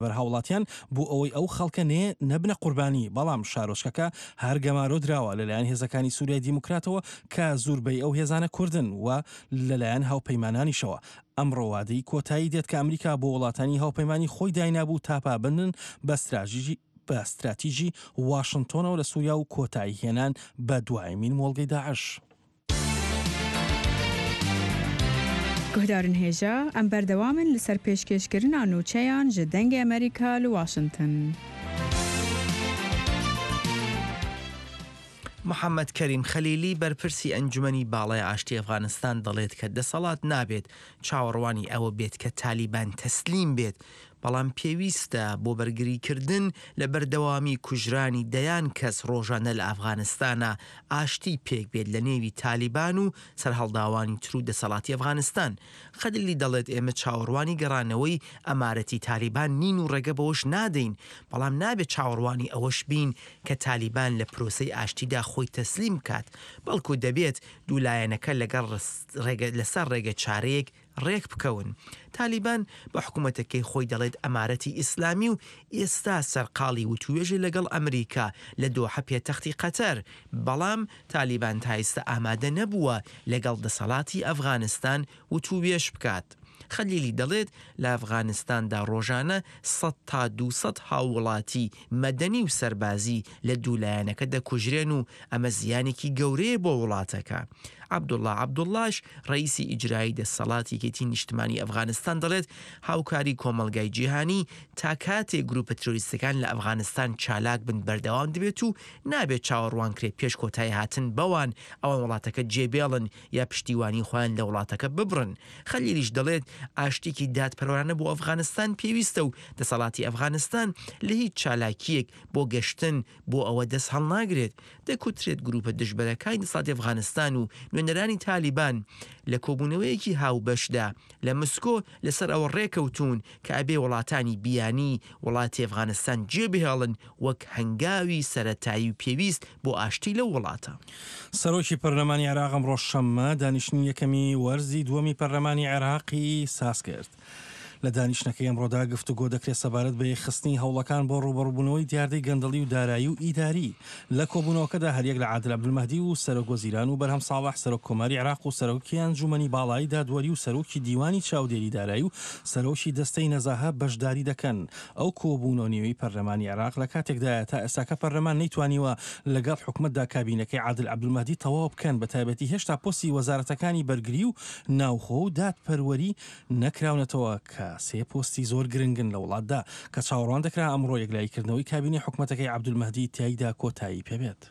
هاوڵاتیان بۆ ئەوەی ئەو خەڵکە نەبنە قوربانی بەڵام شارۆچکەکە هەر گەمارۆ دراوە لەلایەن هێزەکانی سووریای دیموکراتەوە کە زۆربەی ئەو هێزانە کوردن و لەلایەن هاوپەیمانانیشەوە. ئەم ڕۆوادەی کۆتایی دێت کە ئەمریکا بۆ وڵاتانی هاوپەیمانی خۆی داینابوو تاپابندن بە استراتیژی واشنگتۆنەوە لە سووریا و کۆتایی هێنان بە دوایمین مۆڵگەی داعش. گهدارن هێژە ئەم بەردەوامن لەسەر پێشکەشکردنا نوچەیان ji dengê ئەمریکا li Washington. محەممەد کەریم خەلیلی بەرپرسی ئەنجومەنی باڵای ئاشتی ئەفغانستان دەڵێت کە دەسەڵات نابێت چاوەڕوانی ئەوە بێت کە تالیبان تەسلیم بێت، بەڵام پێویستە بۆ بەرگریکردن لە بەردەوامی کوژرانی دەیان کەس ڕۆژانە لە ئەفغانستانە ئاشتی پێک بێت لە نێوی تالیبان و سەرهەڵداوانی تر و دەسەڵاتی ئەفغانستان. خەلیلی دەڵێت ئێمە چاوەڕوانی گەڕانەوەی ئەمارەتی تالیبان نین و ڕێگە بەوەش نادەین، بەڵام نابێت چاوەڕوانی ئەوەش بین کە تالیبان لە پرۆسەی ئاشتیدا خۆی تەسلیم کات، بەڵکو دەبێت دوولایەنەکە لەسەر ڕێگە چارەیەک ڕێک بکەون. تالیبان بە حکوومەتەکەی خۆی دەڵێت ئەمارەتی ئیسلامی و ئێستا سەرقاڵی وتوێژە لەگەڵ ئەمریکا لە دۆحە پێتەختی قەتەر، بەڵام تالیبان تا ئێستا ئامادە نەبووە لەگەڵ دەسەڵاتی ئەفغانستان وتوێژ بکات. خەلیلی دەڵێت لە ئەفغانستاندا ڕۆژانە 100 تا 200 هاوڵاتی مەدەنی و سەربازی لە دوولایەنەکە دەکوژرێن و ئەمە زیانێکی گەورەیە بۆ وڵاتەکە. عەبدوڵڵا عەبدوڵڵاش ڕئیسی ئیجرایی دەسەڵاتی یەکێتی نیشتمانی ئەفغانستان دەڵێت هاوکاری کۆمەلگای جیهانی تا کاتێک گروپە ترۆریستەکان لە ئەفغانستان چالاک بن بەردەوام دەبێت و نابێت چاوەڕوان کرێت پێش کۆتایی هاتن بەوان ئەوە وڵاتەکە جێبێڵن یا پشتیوانی خۆیان لە وڵاتەکە ببرن. خەلیلیش دەڵێت ئاشتێکی دادپەروەرانە بۆ ئەفغانستان پێویستە و دەسەڵاتی ئەفغانستان لە هیچ چالاکیەک بۆ گەشتن بۆ ئەوە دەست هەڵ ناگرێت. دەکوترێت گروپە دژبەرەکانی دەسەڵاتی ئەفغانستان و نوێنەرانی تالیبان لە کۆبوونەوەیەکی هاوبەشدا لە مسکۆ لەسەر ئەوە ڕێکەوتون کە ئەبێ وڵاتانی بیانی وڵاتی ئەفغانستان جێبهێڵن وەک هەنگاوی سەرەتایی و پێویست بۆ ئاشتی لەو وڵاتە. سەرۆکی پەرلەمانی عێراقم ڕۆژشەممە دانیشتنی یەکەمی وەرزی دووەمی پەرلەمانی عێراقی ساز کرد. لە دانیشتنەکەی ئەمڕۆدا گفتوگۆ دەکرێت سەبارەت بە یەکخستنی هەوڵەکان بۆ ڕوبەڕووبوونەوەی دیاردەی گەندەڵی و دارایی و ئیداری. لە کۆبوونەوەکەدا هەریەک لە عادل عەبدولمەهدی و سەرۆک وەزیران و بەرهەم ساڵح سەرۆک کۆماری عێراق و سەرۆکی ئەنجومەنی باڵایی دادوەری و سەرۆکی دیوانی چاودێری دارایی و سەرۆکی دەستەی نەزاهە بەشداری دەکەن. ئەو کۆبوونەوەی پەرلەمانی عێراق لە کاتێکدایە تا ئێستاکە پەرلەمان نەیتوانیوە لەگەڵ حکومەتدا کابینەکەی عادل عەبدولمەهدی تەواو بکەن، بە تایبەتی هێشتا پۆستی وەزارەتەکانی بەرگری و ناوخۆ و دادپەروەری نەکراونەتەوە کە سێ پۆستی زۆر گرنگن لە وڵاتدا کە چاوەڕوان دەکرا ئەمڕۆ یەکلایکردنەوەی کابینی حکومەتەکەی عەبدولمەهدی تیایدا کۆتایی پێبێت.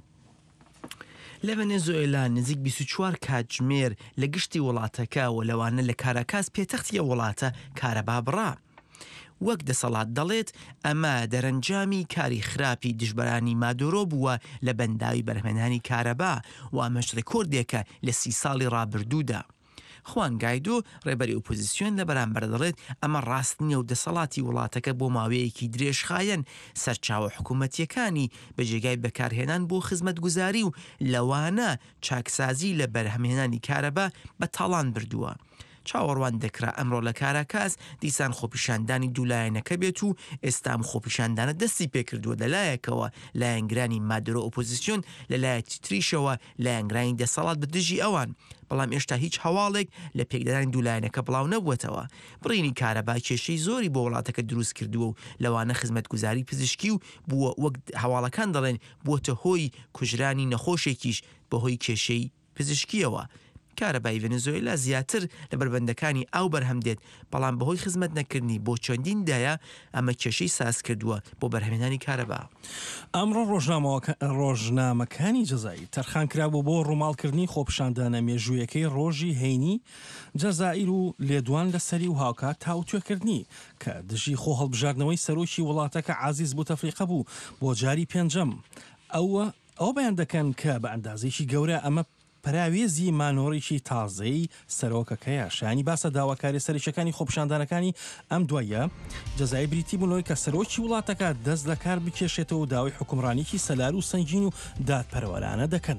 لە ڤەنێزوێلا نزیک 24 کاتژمێر لە گشتی وڵاتەکە و لەوانە لە کاراکاس پێتەختیە وڵاتە کارەبا بڕا. وەک دەسەڵات دەڵێت ئەمە دەرەنجامی کاری خراپی دژبەرانی مادۆرۆ بووە لە بەنداوی بەرهەمهێنانی کارەبا و ئەمەش ڕێکۆردێکە لە 30 ساڵی ڕابردوودا. خوان گایدۆ ڕێبەری ئۆپۆزیسیۆن لە بەرامبەر دەڵێت ئەمە ڕاست نییە و دەسەڵاتی وڵاتەکە بۆ ماوەیەکی درێژخایەن سەرچاوە حکوومەتیەکانی بەجێگای بەکارهێنان بۆ خزمەتگوزاری و لەوانە چاکسازی لە بەرهەمهێنانی کارەبا بە تاڵان بردووە. چاوەڕوان دەکرا ئەمڕۆ لە کاراکاس دیسان خۆپیشاندانی دوولایەنەکە بێت و ئێستام خۆپیشاندانە دەستی پێکردووە لەلایەکەوە لایەنگرانی مادرۆ ئۆپۆزیسیۆن لەلایەکی تریشەوە لایەنگرانی دەسەڵات بە دژی ئەوان، بەڵام ئێشتا هیچ هەواڵێک لە پێکدادانی دوولایەنەکە بڵاو نەبووەتەوە. بڕینی کارەبا کێشەی زۆری بۆ وڵاتەکە دروست کردووە و لەوانە خزمەتگوزاری پزیشکی و بووە وەک هەواڵەکان دەڵێن بووەتە هۆی کوژرانی نەخۆشێکیش بەهۆی کێشەی پزیشکیەوە. کارەبای ڤەنێزوێلا زیاتر لە بربەندەکانی ئاو بەرهەم دێت، بەڵام بەهۆی خزمەت نەکردنی بۆ چەندین دایە ئەمە کێشەی ساز کردووە بۆ بەرهەمهێنانی کارەبا. ئەمڕۆ ڕۆژنامەکانی جەزایی تەرخان کرابوو بۆ ڕووماڵکردنی خۆپیشاندانە مێژوویەکەی ڕۆژی هەینی جەزائیر و لێدوان لەسەری و هاوکات تاوتوێکردنی کە دژی خۆ هەڵبژاردنەوەی سەرۆکی وڵاتەکە عازیز بوتەفریقە بوو بۆ جاری پێنجەم. ئەو بەیان دەکەن کە بە ئەندازێکی گەورە ئەمە پراوێزی مانۆڕێکی تازەی سەرۆکەکەیە. شایانی باسە داواکاری سەرچەکانی خۆپیشاندانەکانی ئەم دوایە جەزای بریتی بوونەوەی کە سەرۆکی وڵاتەکە دەست لە کار بکێشێتەوە و داوای حکومڕانێکی سەلار و سەنگین و دادپەروەرانە دەکەن.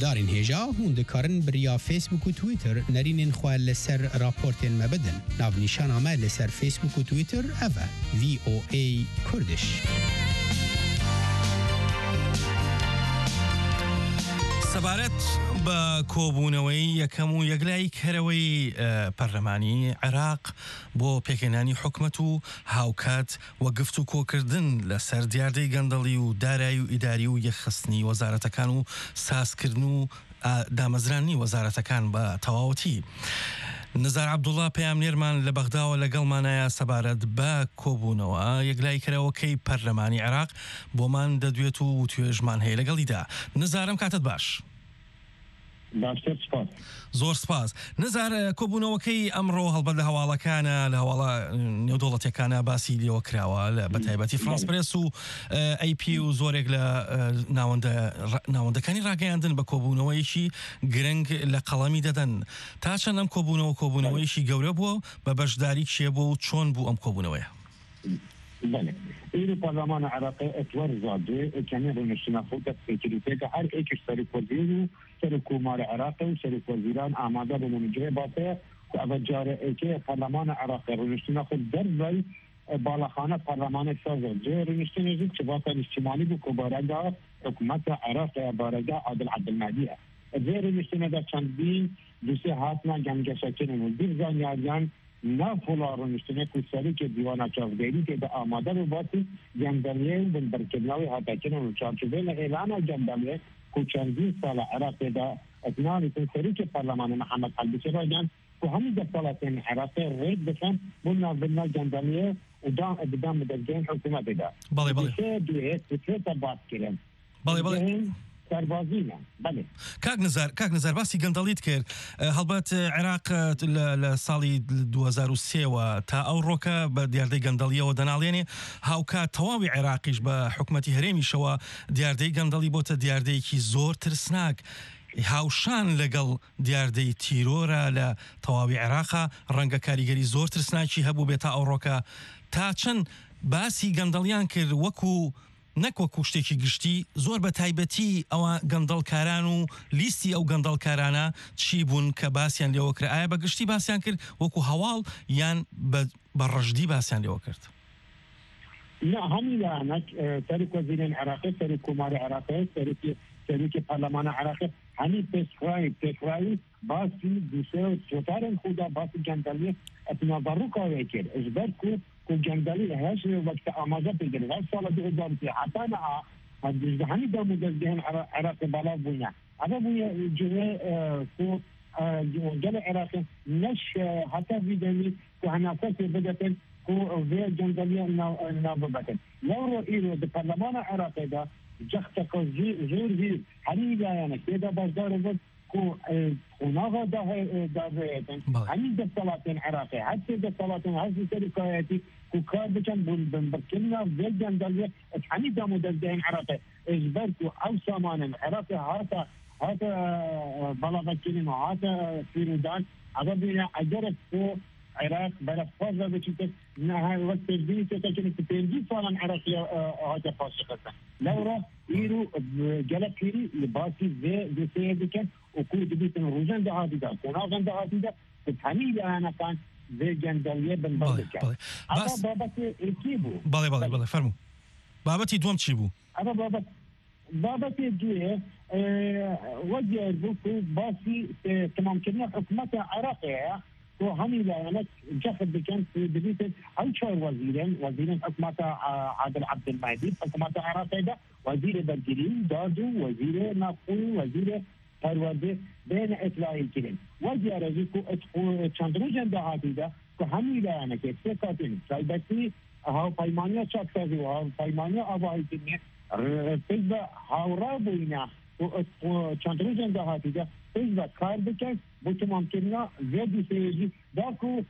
گهدارین هیجا هون دکارن بریا فیسبوک و تویتر نرینین خواه لسر راپورتین مبدن ناو نیشان آمد لسر فیسبوک و تویتر اوه VOA کردش سەبارەت بە کۆبوونەوەی یەکەم و یەکلای کەرەوەی پەرلەمانی عێراق بۆ پێکهێنانی حکومەت و هاوکات وە گفت و کۆکردن لەسەر دیاردەی گەندەڵی و دارایی و ئیداری و یەخستنی وەزارەتەکان و سازکردن و دامەزرانی وەزارەتەکان بە تەواوەتی. نزار عەبدوڵڵا پەیامنێرمان لە بەغداوە لەگەڵمانایە سەبارەت بە کۆبوونەوە یەکلای کەرەوەکەی پەرلەمانی عێراق بۆمان دەدوێت و توێژمان هەیە لەگەڵیدا. نزارم کاتت باش. زۆر سپاس. نزار کۆبوونەوەکەی ئەمڕۆ هەڵبەت لە هەواڵەکانە لە هەواڵە نێودوڵەتیەکانە باسی لێوە کراوە لە بەتایبەتی فرانس پرێس و AP و زۆرێک لە ناوەندەکانی ڕاگەیاندن بە کۆبوونەوەیشی گرنگ لە قەڵەمی دەدەن. تا چەند ئەم کۆبوونەوەیشی گەورە بووە بە بەشداری کێ بوو و چۆن بوو ئەم کۆبوونەوەیە؟ این پارلمان عراقی اتوار زاده کمی رونشتنا خود فکریته که هر ایکش سرک وزیر و سرک کمار عراقی و سرک وزیران آماده به منجه باته که اوجاره ایکه پارلمان عراقی رونشتنا خود در وی بالاخانه پارلمان سازه جه رونشتنا زید که باته اجتماعی بو کبارده حکومت عراقی بارده عادل عبدالمهدیه جه رونشتنا در چندین دوسه هاتنا گنگشکن و دیر زانیاریان نه فلارون اشتنه کسری که دیوان چاودیری که به آماده رو باتی جندلیه بن برکناوی حتاکن و چارچوبه اعلان جندلیه که چندین سال عراق دا اتنان کسری که پارلمان محمد قلبی را جان که همین دفالاتین عراق رید بکن بنا جندلیه و بدام مدرجین حکومت دا بسه دویه بسه تبات کرن سربازینە بەێ کاک نزار باسی گەندەڵیت کرد هەڵبەت عێراق لە ساڵی 2023 تا ئەو ڕۆکە بە دیاردەی گەندەڵیەوە دەناڵێنێ هاوکات تەواوی عێراقیش بە حکومەتی هەرێمیشەوە دیاردەی گەندەڵی بۆتە دیاردەیەکی زۆر ترسناک هاوشان لەگەڵ دیاردەی تیرۆرە لە تەواوی عێراقا ڕەنگە کاریگەری زۆر ترسناکی هەبوو بێت تا ئەو ڕۆکە تا چەند باسی گەندەڵیان کرد وەکو نەکوەکو شتێکی گشتی زۆر بە تایبەتی ئەوە گەندەڵکاران و لیستی ئەو گەندەڵکارانە چی بوون کە باسییان لێوە کرد ئایا بە گشتی باسییان کرد وەکو هەواڵ یان بە ڕژدی باسییان لێوە کرد؟ همین لعنت سرک وزیرین عراقی سرک کمار عراقی سرک پارلمان عراقی همین پسخرایی باسی دوسه و سوتارن خودا باسی گندلی اتناظرو کاوه کرد ازبر که جندلی هش وقت آماده بگیره هر سال 2003 حتی نه همین دا مدرجین عراق بالا بوینه اما بوینه جوه که جل عراقی نش حتی ویدنی که هناسه که بدتن که وی جندلی نابو بکن لورو ایرو ده پارلمان عراقی دا جخت که زور زیر همین دایانه که دا بازدار بود که خوناغا دا ویتن همین ده سلاتین عراقی حتی ده سلاتین حتی سرکایتی که کار بکن بنبرکننا وی جندلی همین دا مدرجین عراقی اجبر که او سامان عراقی هاتا بلاغتینی و هاتا فیرودان اگر بینه اگر که عراق برای فضا بچیت نه وقت تجدید که تنجی سالان عراقی هاتا فاسق هستن لورا ایرو جل پیری لباسی دوسیه بکن و کوی دبیتن روزن دهاتی دا کناغن دهاتی دا همین دهانه کان وی جندلیه بنبال بکن اما بابت ایکی بو بله فرمو بابتی دوم چی بو؟ اما بابت دویه وجه بو که باسی تمام کردن حکومت عراقیه و همین لعنت جخد بکن بدیت او چهار وزیرین حکومت عادل عبدالمهدی حکومت عراقی ده وزیر برگرین دادو وزیر نفوی وزیر پرورده بین اطلاعی کرن وزیر رزی که چند روزن دهاتی ده که همین لعنت که سکاتین سایبتی ها پیمانی چاکتازی و ها پیمانی آبایی کنیه پیز هاورا بوینه و چند روزن دهاتی ده پیز کار بکن bu tamam kendine verdiği seyirci daha ku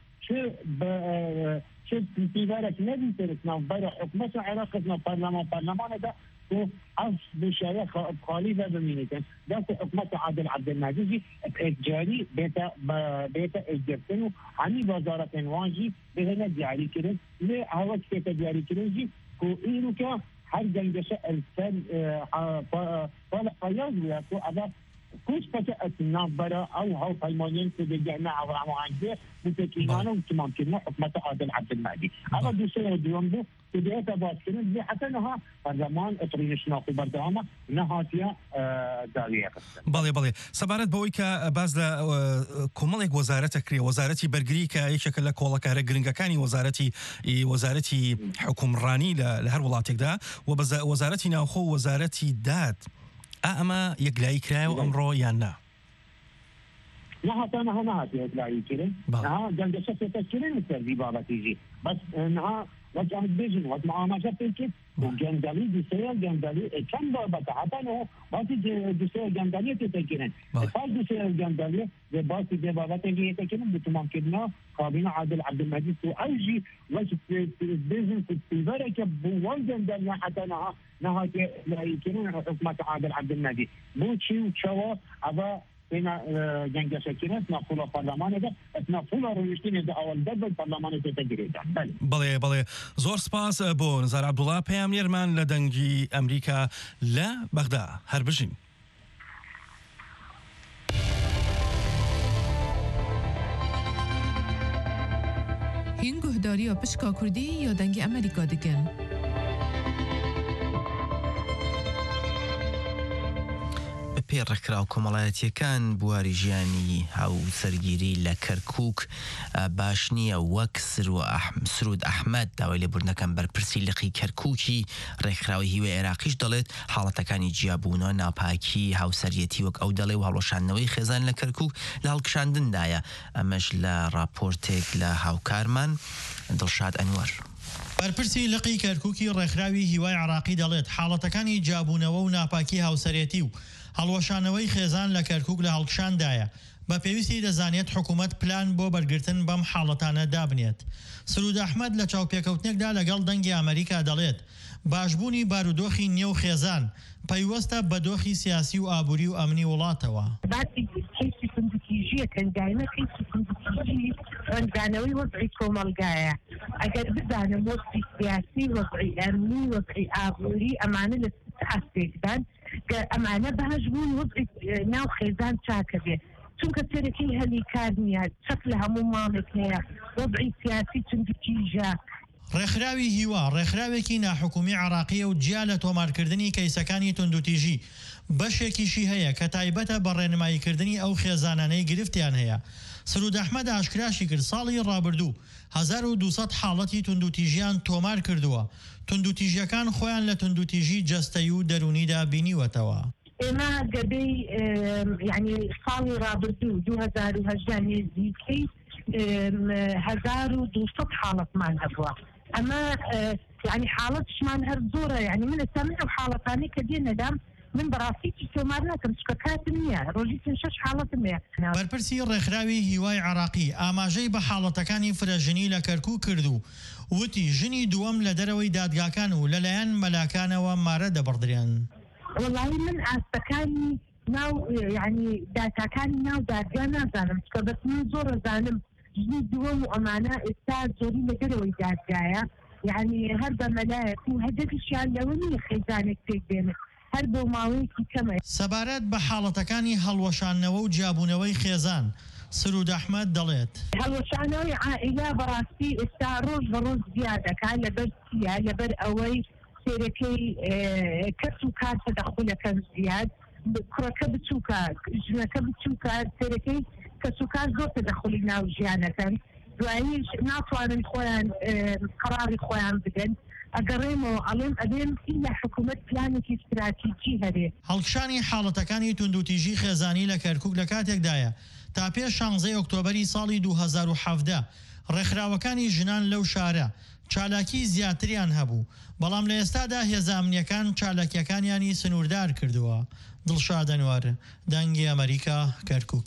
çe tivarak ne biliriz na bayra hükümet Irak'ın parlamanı da ku az bir şeye khali ve beminiken daha ku hükümet Adil Abdülmecid ecari beta ecdertenu hani vazaretin vanji behine cari kirin ve hava kete cari kirin ku inuka her gengese elsen pala payaz ya ku ada كوش فتأتنا برا أو هاو قيمانين تدقنا أو عنده متكينانا وتمامكنا حكمة عادل عبد المهدي هذا دوسي ديوم دو تدقيت أباسكنا زي حتى نها برلمان اطرينش ناقو بردامة نهاتيا دالية بەڵێ سەبارەت بەوەی کە باز لە کۆمەڵێک وەزارەتە کرێ وەزارەتی بەرگری کە یەکێکە لە کۆڵەکارە گرنگەکانی وەزارەتی حکومڕانی لە هەر وڵاتێکدا و وەزارەتی ناوخۆ وەزارەتی داد ئەمە یەکلایی کرایەوە ئەمڕۆ یان نا؟ نهات يطلعي كده ها جنب شفت كده نسوي بابا تيجي بس انها وجه بيجن وقت معامله تلك وجندالي ديسيا جندالي كم بابا حتى انه بس ديسيا جندالي تتكلم فال ديسيا جندالي بس دي بابا تيجي تتكلم بتمام كده قابلنا عادل عبد المجيد وايجي وجه بيجن في بركه بوال جندالي حتى انها نهات يكون حكمه عادل عبد المجيد مو شيء وشوا ابا بين جنگ شکرت نافولا پارلمان ده نافولا رویشتین ده اول ده پارلمان ده تجربه بله زۆر سپاس بۆ نزار عەبدوڵڵا پەیامنێرمان لە دەنگی ئەمریکا لە بەغدا هەر بژین. هین گهداری پشکا کوردی یا دەنگی ئەمریکا دکن؟ پێ ڕێکراو کۆمەڵایەتیەکان بواری ژیانی هاو سەرگیری لە کەرکووک باش نییە وەک سرود ئەحمەد داوای لێبوردنەکەم بەرپرسی لقی کەرکووکی ڕێکخراوی هیوای عێراقیش دەڵێت حاڵەتەکانی جیابوونەوە ناپاکی هاوسەرەتی وەک ئەو دەڵێ و هەڵوەشاندنەوەی خێزان لە کەرکووک لە هەڵکشاندندایە ئەمەش لە راپۆرتێک لە هاوکارمان دڵشاد ئەنوەر. بەرپرسی لقی کەرکووکی ڕێکخراوی هیوای عێراقی دەڵێت حاڵەتەکانی جیابوونەوە و ناپاکی هاوسەرەتی و هەڵوەشانەوەی خێزان لە کەرکووک لە هەڵکشاندایە بە پێویستی دەزانێت حکوومەت پلان بۆ بەرگرتن بەم حاڵەتانە دابنێت. سرود ئەحمەد لە چاوپێکەوتنێکدا لەگەڵ دەنگی ئەمریکا دەڵێت باشبوونی بارودۆخی نێو خێزان پەیوەستە بە دۆخی سیاسی و ئابووری و ئەمنی وڵاتەوە. رنجانەوەی وەزعی کۆمەلگایە ئەگەر بزانم وەزعی سیاسی وەزعی ئەمنی وەزعی ئابووری ئەمانە لە هەستێکدان کە ئەمانە باش بوون وەزعی ناو خێزان چاکە بێت چونکە سەرەکی هەلی کار نییە چەک لە هەموو ماڵێک هەیە وەزعی سیاسی چندکیژە. ڕێکخراوی هیوا ڕێکخراوێکی ناحکومی عێراقیە و جیا لە تۆمارکردنی کەیسەکانی توندوتیژی بەشێکیشی هەیە کە تایبەتە بە ڕێنماییکردنی ئەو خێزانانەی گرفتیان هەیە. سرود ئەحمەد ئاشکراشی کرد ساڵی ڕابردوو 1200 حاڵەتی توندوتیژیان تۆمار کردووە. توندوتیژیەکان خۆیان لە توندوتیژی جەستەیی و دەرونیدا بینیوەتەوە. ئێمە گەبەی یعنی ساڵی ڕابردوو 2018 نێزیکەی 1200 حاڵەتمان هەبووە. ئەمە یعنی حاڵەتشمان هەر زۆرە یعنی من ئێستا من ئەو حاڵەتانەی کە دێنەدام من بەڕاستیی تۆمار ناکەم چکە کاتم نییە ڕۆژی 6 حاڵەتم هەیە. بەرپرسی ڕێکخراوی هیوای عێراقی ئاماژەی بە حاڵەتەکانی فرەژنی لە کەرکووک کردو وتی ژنی دووەم لە دەرەوەی دادگاکان و لەلایەن مەلاکانەوە مارە دەبڕدرێن. وەڵاهی من ئاستەکانی ناو یعنی داتاکانی ناو دادگا نازانم چکە بەس من زۆر زانم ژنی دووەم و ئەمانە ئێستا زۆری لە دەرەوەی دادگایە یعنی هەر بە مەلایەک و هەدەفیشیان لەوە نییە خێزانێک پێک بێنێت هەر بۆ ماوەیەکی کەمە. سەبارەت بە حاڵەتەکانی هەڵوەشانەوە و جیابوونەوەی خێزان سرود ئەحمەد دەڵێت هەڵوەشانەوەی عائیلا بەڕاستی ئێستا ڕۆژ بە ڕۆژ زیادەکە لەبەر چیە لەبەر ئەوەی سێرەکەی کەس و کار تەدەخولەکەم زیاد کوڕەکە بچووکە ژنەکە بچووکە سێرەکەی کەس و کار زۆر تەدەخولی ناو ژیانەکەن دواییش ناتوانن خۆیان قەراری خۆیان بدەن. ئەگەڕێمەوە ئەڵێم ئەبێم لە حکوومەت پلانێکی استراتیجی هەبێ. هەڵکشانی حاڵەتەکانی توندوتیژی خێزانی لە کەرکووک لە کاتێکدایە تا پێش 16 ئۆکتۆبەری ساڵی 2017 ڕێکخراوەکانی ژنان لەو شارە چالاکی زیاتریان هەبوو بەڵام لە ئێستادا هێزە ئەمنیەکان چالاکیەکانیانی سنووردار کردووە. دڵشاد ئەنوەر دەنگی ئەمریکا کەرکووک.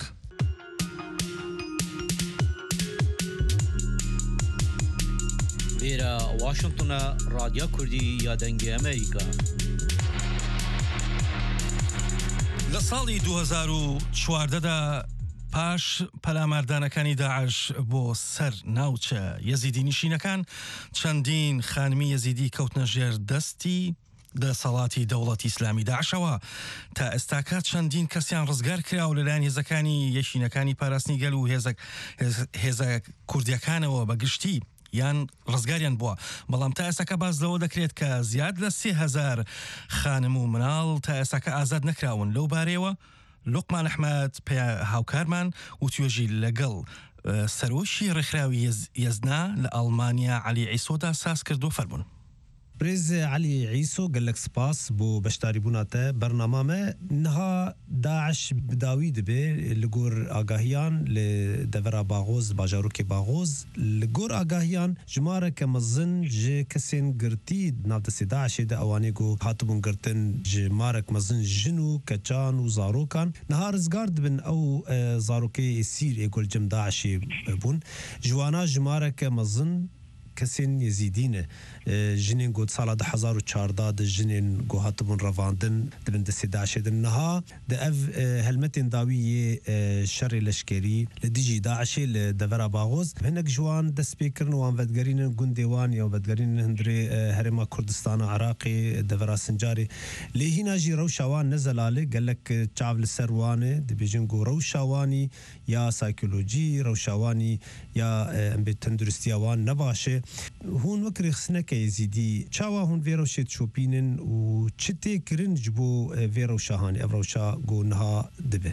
لێرە واشنگتنە رادیۆ کوردی یا دەنگی ئەمریکا. لە ساڵی 2014دا پاش پەلاماردانەکانی داعش بۆ سەر ناوچە یەزیدی نشینەکان چەندین خانمی یەزیدی کەوتنە ژێر دەستی دەسەڵاتی دەوڵەتی ئیسلامی داعشەوە تا ئێستاکات چەندین کەسیان ڕزگار کرا و لەلایەن هێزەکانی یەشینەکانی پاراستنی گەل و هێزە کوردیەکانەوە بەگشتی یان ڕزگاریان بووە، بەڵام تا ئێستاکە باز لەوە دەکرێت کە زیاد لە 3000 خانم و مناڵ تا ئێستاکە ئازاد نەکراون. لەو بارەیەوە لوقمان ئەحمەد هاوکارمان و توێژی لەگەڵ سەرۆشی ڕێکخراوی یەزنا لە ئەڵمانیا عەلی عیسۆدا ساز کردو فەرمون. برز علی عیسو گلک سپاس بو بشتاری بوناته برنامه نها داعش بداوی دبه لگور آگاهیان لدورا باغوز باجاروک باغوز لگور آگاهیان جماره که مزن جه کسین گرتی نافدست داعش ده اوانی گو هاتبون گرتن جماره که مزن جنو کچان و زاروکان نها رزگار دبن او زاروکی سیر ایگول جم داعشی بون جوانا جماره که مزن کسین یزیدینه جنین گود سالا 2014 ده جنین گو هاتبون رواندن دبن دستی داعش دن نها ده اف هلمتین داوی شر لشکری لدیجی داعشی لدورا باغوز هنک جوان دست بیکرن وان ودگرین گندیوان یا ودگرین هندری هرما کردستان عراقی دورا سنجاری لیهینا جی روشاوان نزلاله گلک چاول سروانه دبیجن گو روشاوانی یا سایکولوژی روشاوانی یا تندرستیوان نباشه هون وکر خسنک یزیدی چاوا هون ویروشت شوپینن و چته کرنج بو ویروشاهان افروشا گونها دبه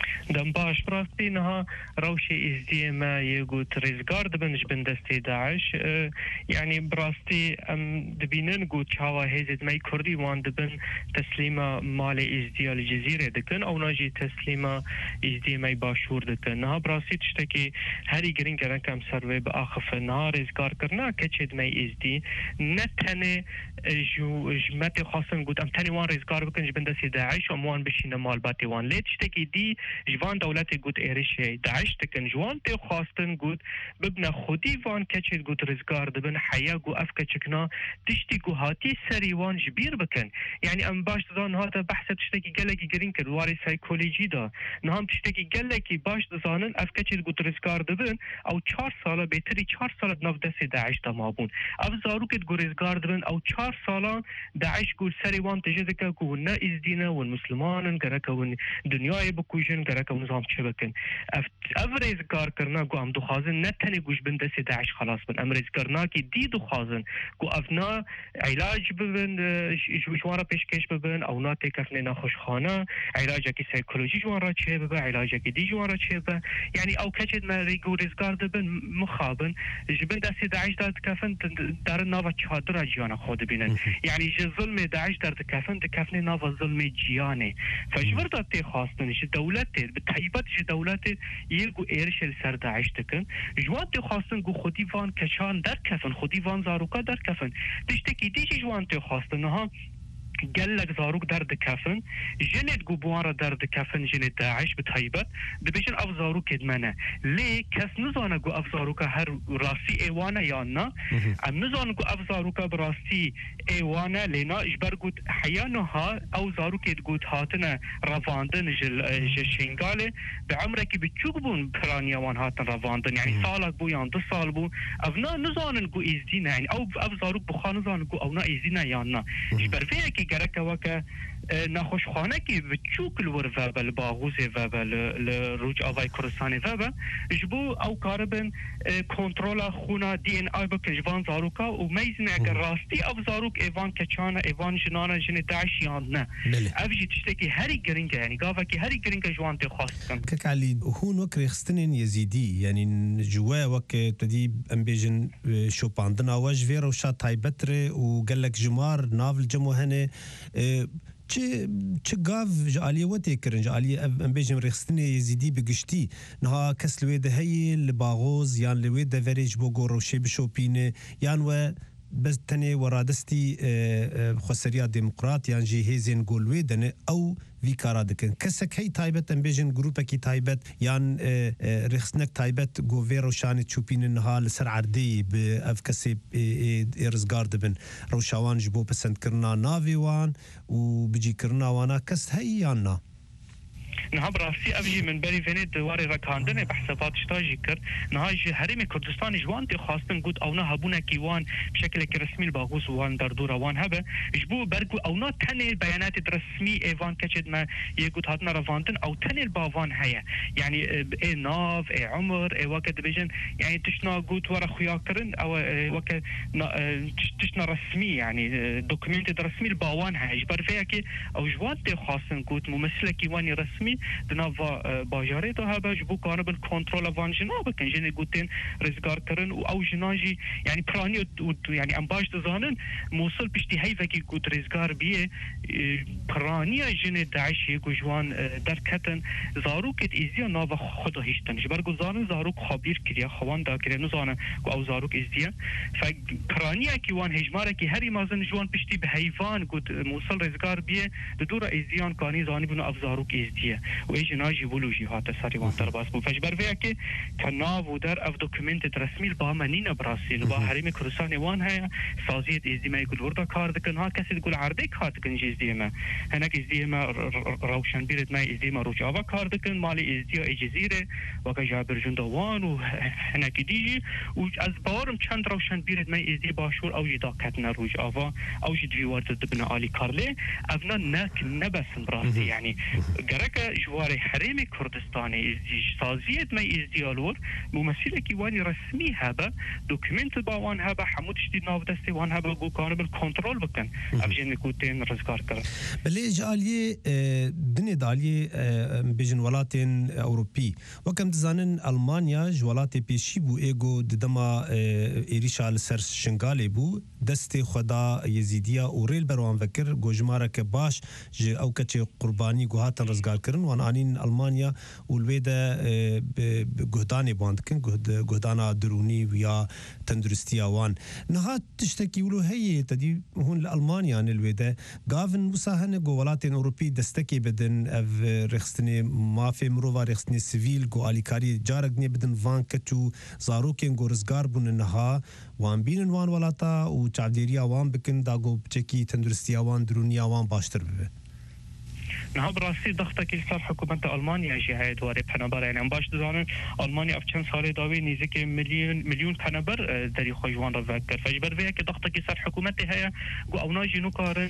دم باش براستی نها روشي ازدي ما يقول رزقار دبنش بندستي داعش يعني براستی دبینن گوت چاوا هزت مای کردی وان دبن تسلیما مال ازدی الجزیره دکن او ناجی تسلیما ازدی مای باشور دکن نها براستی تشتکی هری گرین گرن کم سروی با آخف نها رزقار کرنا کچید مای ازدی نتنه جو جمت خاصن گوت ام تنی وان رزقار بکنش بندستی داعش و موان بشین مال باتی وان لیت تشتکی دی جوان دولت گوت ایرشی داعش تکن جوان تی خواستن گوت ببنا خودی وان کچید گوت رزقار دبن حیا گو افکا چکنا تشتی گو هاتی سری وان جبیر بکن یعنی ام باش دان هاتا بحث تشتکی گلکی گرین کرد واری سایکولوژی دا نهم تشتکی گلکی باش دانن افکا چید گوت رزقار دبن او 4 ساله بهتری 4 ساله ناف دست داعش تمابون اف زاروکت گو رزقار دبن او 4 ساله داعش گو سری وان تجدک گو نه از دینه و مسلمانن گرک و دنیای بکوجن گرک و نظام چه بکن اف رزقار کرنا گو ام دو خازن نه تنی گوش بن دست داعش خلاص بن ام رزقارنا کی دی دو خازن گو افنا علاج ببن جوان را پیشکش ببن او نا تکفن ناخوشخانه علاج کی سایکولوژی جوان را چه ببن علاج کی دی جوان را چه ببن یعنی او کچد ما ریگو رزقار دبن مخابن جبن دست داعش داد کفن در ناو چادر جیان خود بینن یعنی ظلم داعش در کفن تکفن ناو ظلم جیانه فجبر داد تی خواستنش دولت به طیبت دولت یلگو ایرش سر داعش تکن جوان تی خواستن گو خودی وان کچان در کفن خودی وان زاروکا در کفن تشتکی دیجی جوان تی خواستن ها قالك زاروك درد كافن جنت قبوارة درد كافن جنت داعش بتهيبت دبيشن أف زاروك إدمانة ليه كاس نزانا قو أف زاروك هر راسي إيوانا يانا أم نزانا قو أف زاروك براسي إيوانا لنا إجبر قد حيانها أو زاروك قد هاتنا رفاندن جل شنقالي بعمرك بتشوكبون برانيوان هاتن رفاندن يعني سالك بو يان 2 سال بو أفنا نزانا قو إزدينا يعني أو أف زاروك بخان نزانا قو أونا إزدينا يانا إجبر فيك گرک وکه نخوشخانه کی بچوک الور وبل باغوز وبل لروج آوای کردستان وبل جبو او کاربن کنترل خونا دی ان ای بک جوان زاروکا و میزن اگر راستی او زاروک ایوان کچانه ایوان جنانه جن داعش یان نه افجی تشتکی هری گرینگ یعنی گاوا کی هری گرینگ جوان ته خواستن كك علي هون وكر خستنين يزيدي يعني جوا وك تدي امبيجن شوباندنا واج فيرو شا تايبتر وقال لك جمار نافل جمو هنا چه گاف جالی و تکرن جالی ام بیجم رخصتنی یزیدی بگشتی نه کس لوی ده هی لباغوز یان لوی ده ورج بو گوروشی بشوپینه یان و بس تنه ورادستی خسریا دموکرات یان جی هزین گولوی دنه او وی کارا دکن کسک هی تایبت ام بیجن گروپ کی تایبت یان رخصتنک تایبت گو ویروشان چوپینه نه لسر عردی به اف کسی ارزگار دبن روشاوان جبو پسند کرنا ناوی وان و بجی کرنا وانا کس هی یان نا نها براسي افجي من بري فيني دواري ركاندن بحسابات شتاجي كر نها هرم كردستان جوان تي خاصن قد اونا هبونا كيوان بشكل رسمي الباغوس وان دردورا وان هبه جبو بركو اونا تني البيانات الرسمي ايفان كشد ما يقول هاتنا رفاندن او تني البافان هيا يعني اي ناف اي عمر اي وقت بيجن يعني تشنا قد ورا خياكرن او وقت تشنا رسمي يعني دوكيمنت رسمي الباوان هاي جبر فيها كي او جوان تي خاصن قد ممثله كيواني رسمي دنافا باجاري تو هبه جبو كانوا بالكنترول فان جناب كان جن قوتين رزقار كرن او جناجي يعني براني يعني امباش تزانن موصل بشتي هي فكي قوت رزقار بيه براني جن داعش يكو جوان دركتن زاروكت ازيا نافا خود هيشتن جبر گزارن زاروك خبير كريا خوان دا كريا نزانه او زاروك ازيا فبراني كيوان هجماره كي هري مازن جوان بشتي بهيفان قوت موصل رزقار بيه دورا ازيان كاني زاني بنو افزاروك ازيا ويجناجي بولوجي هات ساري وان ترباس بو فجبر فيها كي كناف ودر اف دوكيمنت رسمي البامنين براسيل با هرم كردستان وان هي سازيت ازديما يقول وردا كار دكن ها كسي تقول عردك هات كن ازديما هناك ازديما روشن بيرد ما ازديما روجاوا كار دكن مالي ازديا جزيره وكا جابر جندوان وهناك ديجي واز بارم چند روشن بيرد ما ازدي باشور او جدا كتنا روجاوا او جدي ورد دبنا علي كارلي افنا نك نبس براسي يعني جرك جواري حرم كردستاني سازيت ما ازديالور ممثله كيواني رسمي هبه دوكيمنت باوان هبه حمود شدي ناف دستي وان هبه بو كانوا بالكنترول بكن افجن كوتين رزقار كر بلي جاليه دني داليه بيجن ولاتين اوروبي وكم تزانن المانيا جولاتي بيشي بو ايجو ددما ايريشال سر شنغالي بو دستي خدا يزيديا اوريل بروان فكر گوجمارك باش او كتشي قرباني گوهاتن رزقار كرن وان انين المانيا والويدا گهداني باندكن گهدانا دروني ويا تندرستي وان نهات تشتكي ولو هي تدي هون لالمانيا ان الويدا غافن مساهن جولاتين اوروبي دستكي بدن اف رخصتني ما في مروفا رخصتني سيفيل جو اليكاري جارغني بدن فان كتو زاروكين غورزغار بن نها وان بين وان ولاتا و تعديريا وان بكن داغو بتشكي تندرستي وان دروني وان باشتر به نها براسي ضغطك يسار حكومة ألمانيا جهة دواري بحنبر يعني ام باش دزانن ألمانيا أفشان سالي داوي نيزك مليون بحنبر داري خوجوان رفاكر فجبر فيها كي ضغطك يسار حكومتي هيا قو أو ناجي نوكارن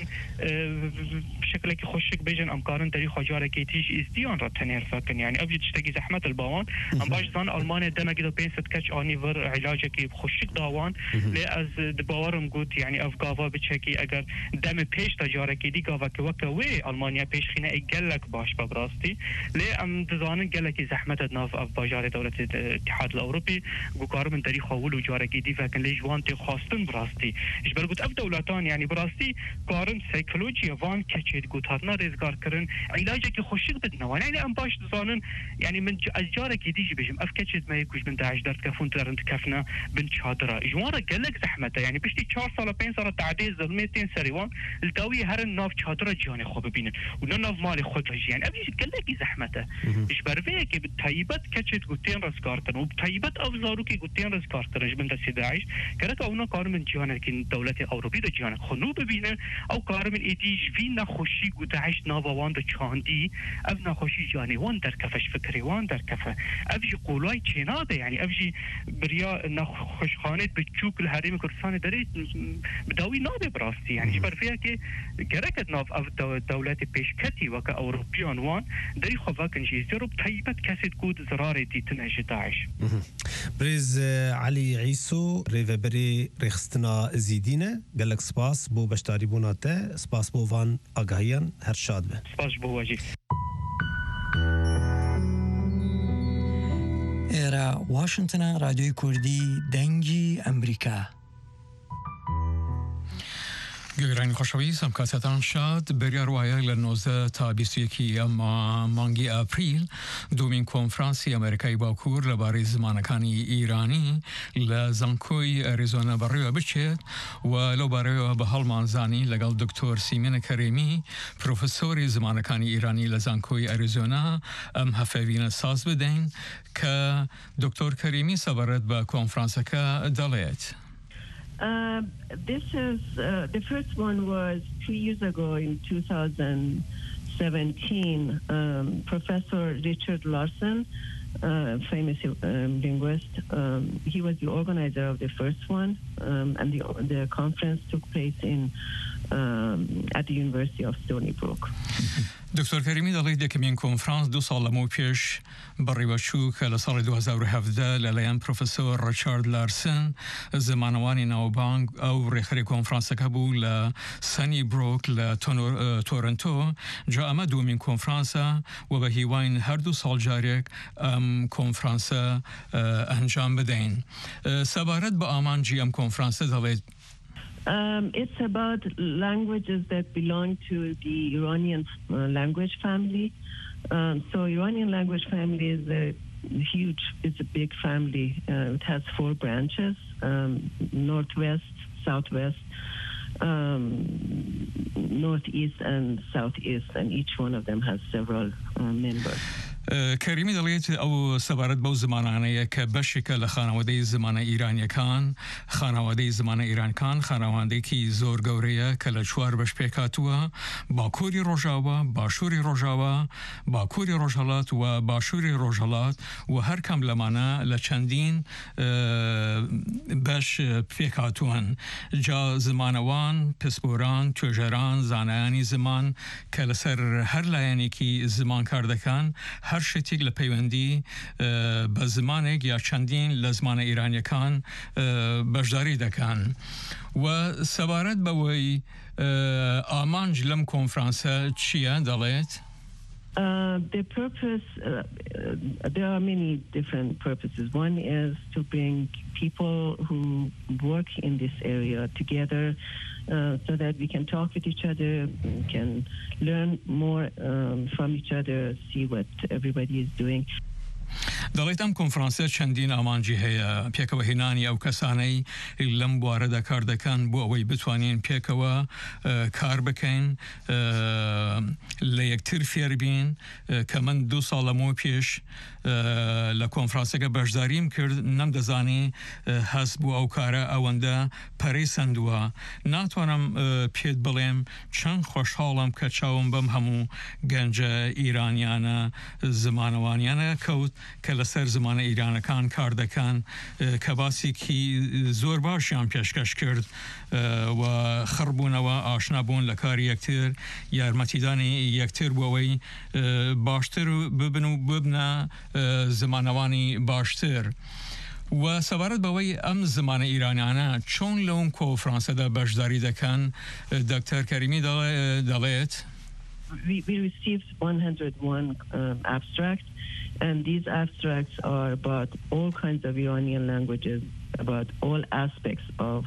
بشكل كي خوشك بيجن أمكارن داري خوجارة كي تيج إزديان رتنير فاكن يعني أبي تشتكي زحمة الباوان ام باش دزان ألمانيا دما كده بين ستكاتش آني فر علاجة كي خوشك داوان لي از دباورم قوت يعني أفقافا بتشكي أجر دم بيش تجارة كي دي قافا كوكوي ألمانيا بيش خينا قالك باش ببراستي ليه ام دزانن قالك زحمه ناف اف باجار دوله الاتحاد الاوروبي وقارب من تاريخ اول وجاره جديد فكن ليش وانت خاصتن براستي ايش برغوت اف دولتان يعني براستي قارن سايكولوجيا وان كچيت قوت هاتنا رزقار كرن علاجك كي خوشك بدنا يعني ام باش دزانن يعني من اجاره جديد بيجم اف كچيت ما يكوش من داعش درت كفون ترنت كفنا بن شادره جواره قالك زحمته يعني بشتي 4 سال 5 سال تعديل زلمتين سريوان الداوي هر ناف شادره جاني خوب ببينن وناف مالي خود يعني ابي قالك زحمته ايش برفيه كي بالطيبات كتشت قوتين رزقارتن وبطيبات افزارو كي قوتين رزقارتن من دسي داعش كانت اونا قارم من جهان كي الدوله الاوروبيه ده جهان خنو ببينه او قارم ايديج فينا خوشي قوتاعش ناوان ده چاندي ابنا خوشي جاني وان در كفش فكري وان در كفه ابي قولای چناده يعني ابي بريا نخوشخانه بچوك الحريم كردستان دريت بداوي ناده براستي يعني ايش برفيه كي جركت ناف دولات بيشكتي وك أوروبيان وان دري خواكن جيزيرو بطيبت كاسد كود زراري تنهج داعش بريز علي عيسو ريفبري ريخستنا زيدينة قالك سباس بو بشتاري بوناته سباس بو فان أغايان هرشاد به سباس بو واجي إيرا واشنطن راديو كردي دنجي أمريكا گرانی خوشویست هم کاتتان شد برای روایه لنوزه تا 21 مانگی اپریل دومین کنفرانسی امریکایی باکور لباری زمانکانی ایرانی لزانکوی اریزونا برای بچید و لو برای به حال منزانی لگل دکتر سیمین کریمی پروفسوری زمانکانی ایرانی لزانکوی اریزونا هفوین ساز بدین که دکتر کریمی سبارت به کنفرانس که دلیت. This is the first one was 2 years ago in 2006 17, Professor Richard Larson, famous linguist, he was the organizer of the first one, and the conference took place at the University of Stony Brook. دکتۆر کەریمی دەڵێت یەکەمین کۆنفرانس 2 ساڵ لەمەوە پێش بەڕێوەچوو کە لە ساڵی 2017 لەلایەن پرۆفەسۆر ڕیچارد لارسن زمانەوانی ناوبانگ ئەو ڕێخەری کۆنفرانسەکە بوو لە سەنی برۆک لە تۆرنتۆ جا ئەمە دووەمین کۆنفرانسە و بە هیواین هەردوو ساڵ جارێک ئەم کۆنفرانسە ئەنجام بدەین. سەبارەت بە ئامانجی ئەم کۆنفرانسە دەڵێت It's about languages that belong to the Iranian language family. So Iranian language family is it's a big family. It has 4 branches, northwest, southwest, northeast and southeast, and each one of them has several members. کەریمی دەڵێت ئەو سەبارەت بەو زمانانەیە کە بەشێکە لە خانەوادەی زمانە ئیرانیەکان خانەوادەی زمانە ئیرانکان خانەوادەیەکی زۆر گەورەیە کە لە 4 بەش پێکاتووە باکووری ڕۆژاوە باشووری ڕۆژاوە باکووری ڕۆژهەڵات و باشووری ڕۆژهەڵات و هەر کەم لەمانە لە چەندین بەش پێکاتوون جا زمانەوان پسپۆران توێژەران زانایانی زمان کە لەسەر هەر لایەنێکی زمان کار دەکەن هەر شتێک لە پەیوەندی بە زمانێک یا چەندین لە زمانە ئیرانیەکان بەشداری دەکەن و سەبارەت بەوەی ئامانج لەم کۆنفرانسە چییە دەڵێت؟ The purpose, there are many different purposes. One is to bring people who work in this area together so that we can talk with each other, we can learn more from each other, see what everybody is doing. دەڵێت ئەم کۆنفرانسە چەندین ئامانجی هەیە پێکەوە هێنانی ئەو کەسانەی لەم بوارەدا کار دەکەن بۆ ئەوەی بتوانین پێکەوە کار بکەین لە یەکتر فێربین کە من 2 ساڵ لەمەوە پێش لە کۆنفرانسەکە بەشداریم کرد نەمدەزانی هەست بوو ئەو کارە ئەوەندە پەرەی سندووە ناتوانم پێت بڵێم چەند خۆشحاڵم کە چاوم بەم هەموو گەنجە ئیرانیانە زمانەوانیانە کەوت کە لەسەر زمانە ئیرانەکان کار دەکەن کە باسێکی زۆر باشیان پێشکەش کرد و خڕبوونەوە ئاشنابوون لە کاری یەکتر یارمەتیدانی یەکتر بۆەوەی باشتر ببن و ببنە زمانەوانی باشتر و سەبارەت بەوەی ئەم زمانە ئیرانیانە چۆن لەون کۆنفرانسەدا بەشداری دەکەن دکتۆر کەریمی دەڵێت We received 101 abstracts, and these abstracts are about all kinds of Iranian languages, about all aspects of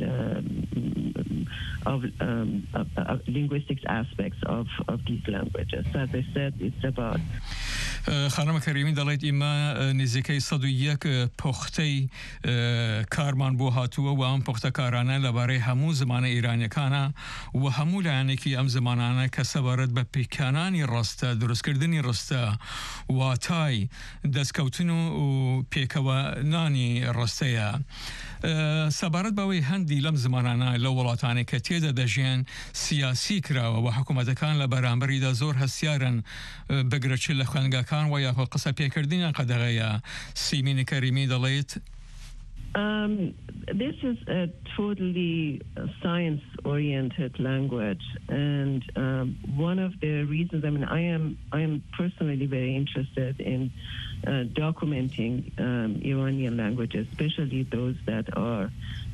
linguistics aspects of these languages. So as I said, it's about خانم کەریمی دەڵێت ئێمە نزیکەی 101 پۆختەی کارمان بۆ هاتووە و ئەم پۆختە کارانە لەبارەی هەموو زمانە ئیرانیەکانە و هەموو لایەنێکی ئەم زمانانە کە سەبارەت بە پیکانانی ڕستە دروستکردنی ڕستە واتای دەستکەوتن و پێکەوەنانی ڕستەیە سەبارەت بەوەی هەندی لەم زمانانە لە وڵاتانی کە تێدا دەژێن سیاسی کراوە و حکوومەتەکان لە بەرامبەریدا زۆر هەستیارن بگرەچ لە خوێنگەکان و یاخۆ قسە پێکردنیان قەدەغەیە سیمینی کەریمی دەڵێت This is a totally science-oriented language, and one of the reasons, I am personally very interested in documenting Iranian languages, especially those that are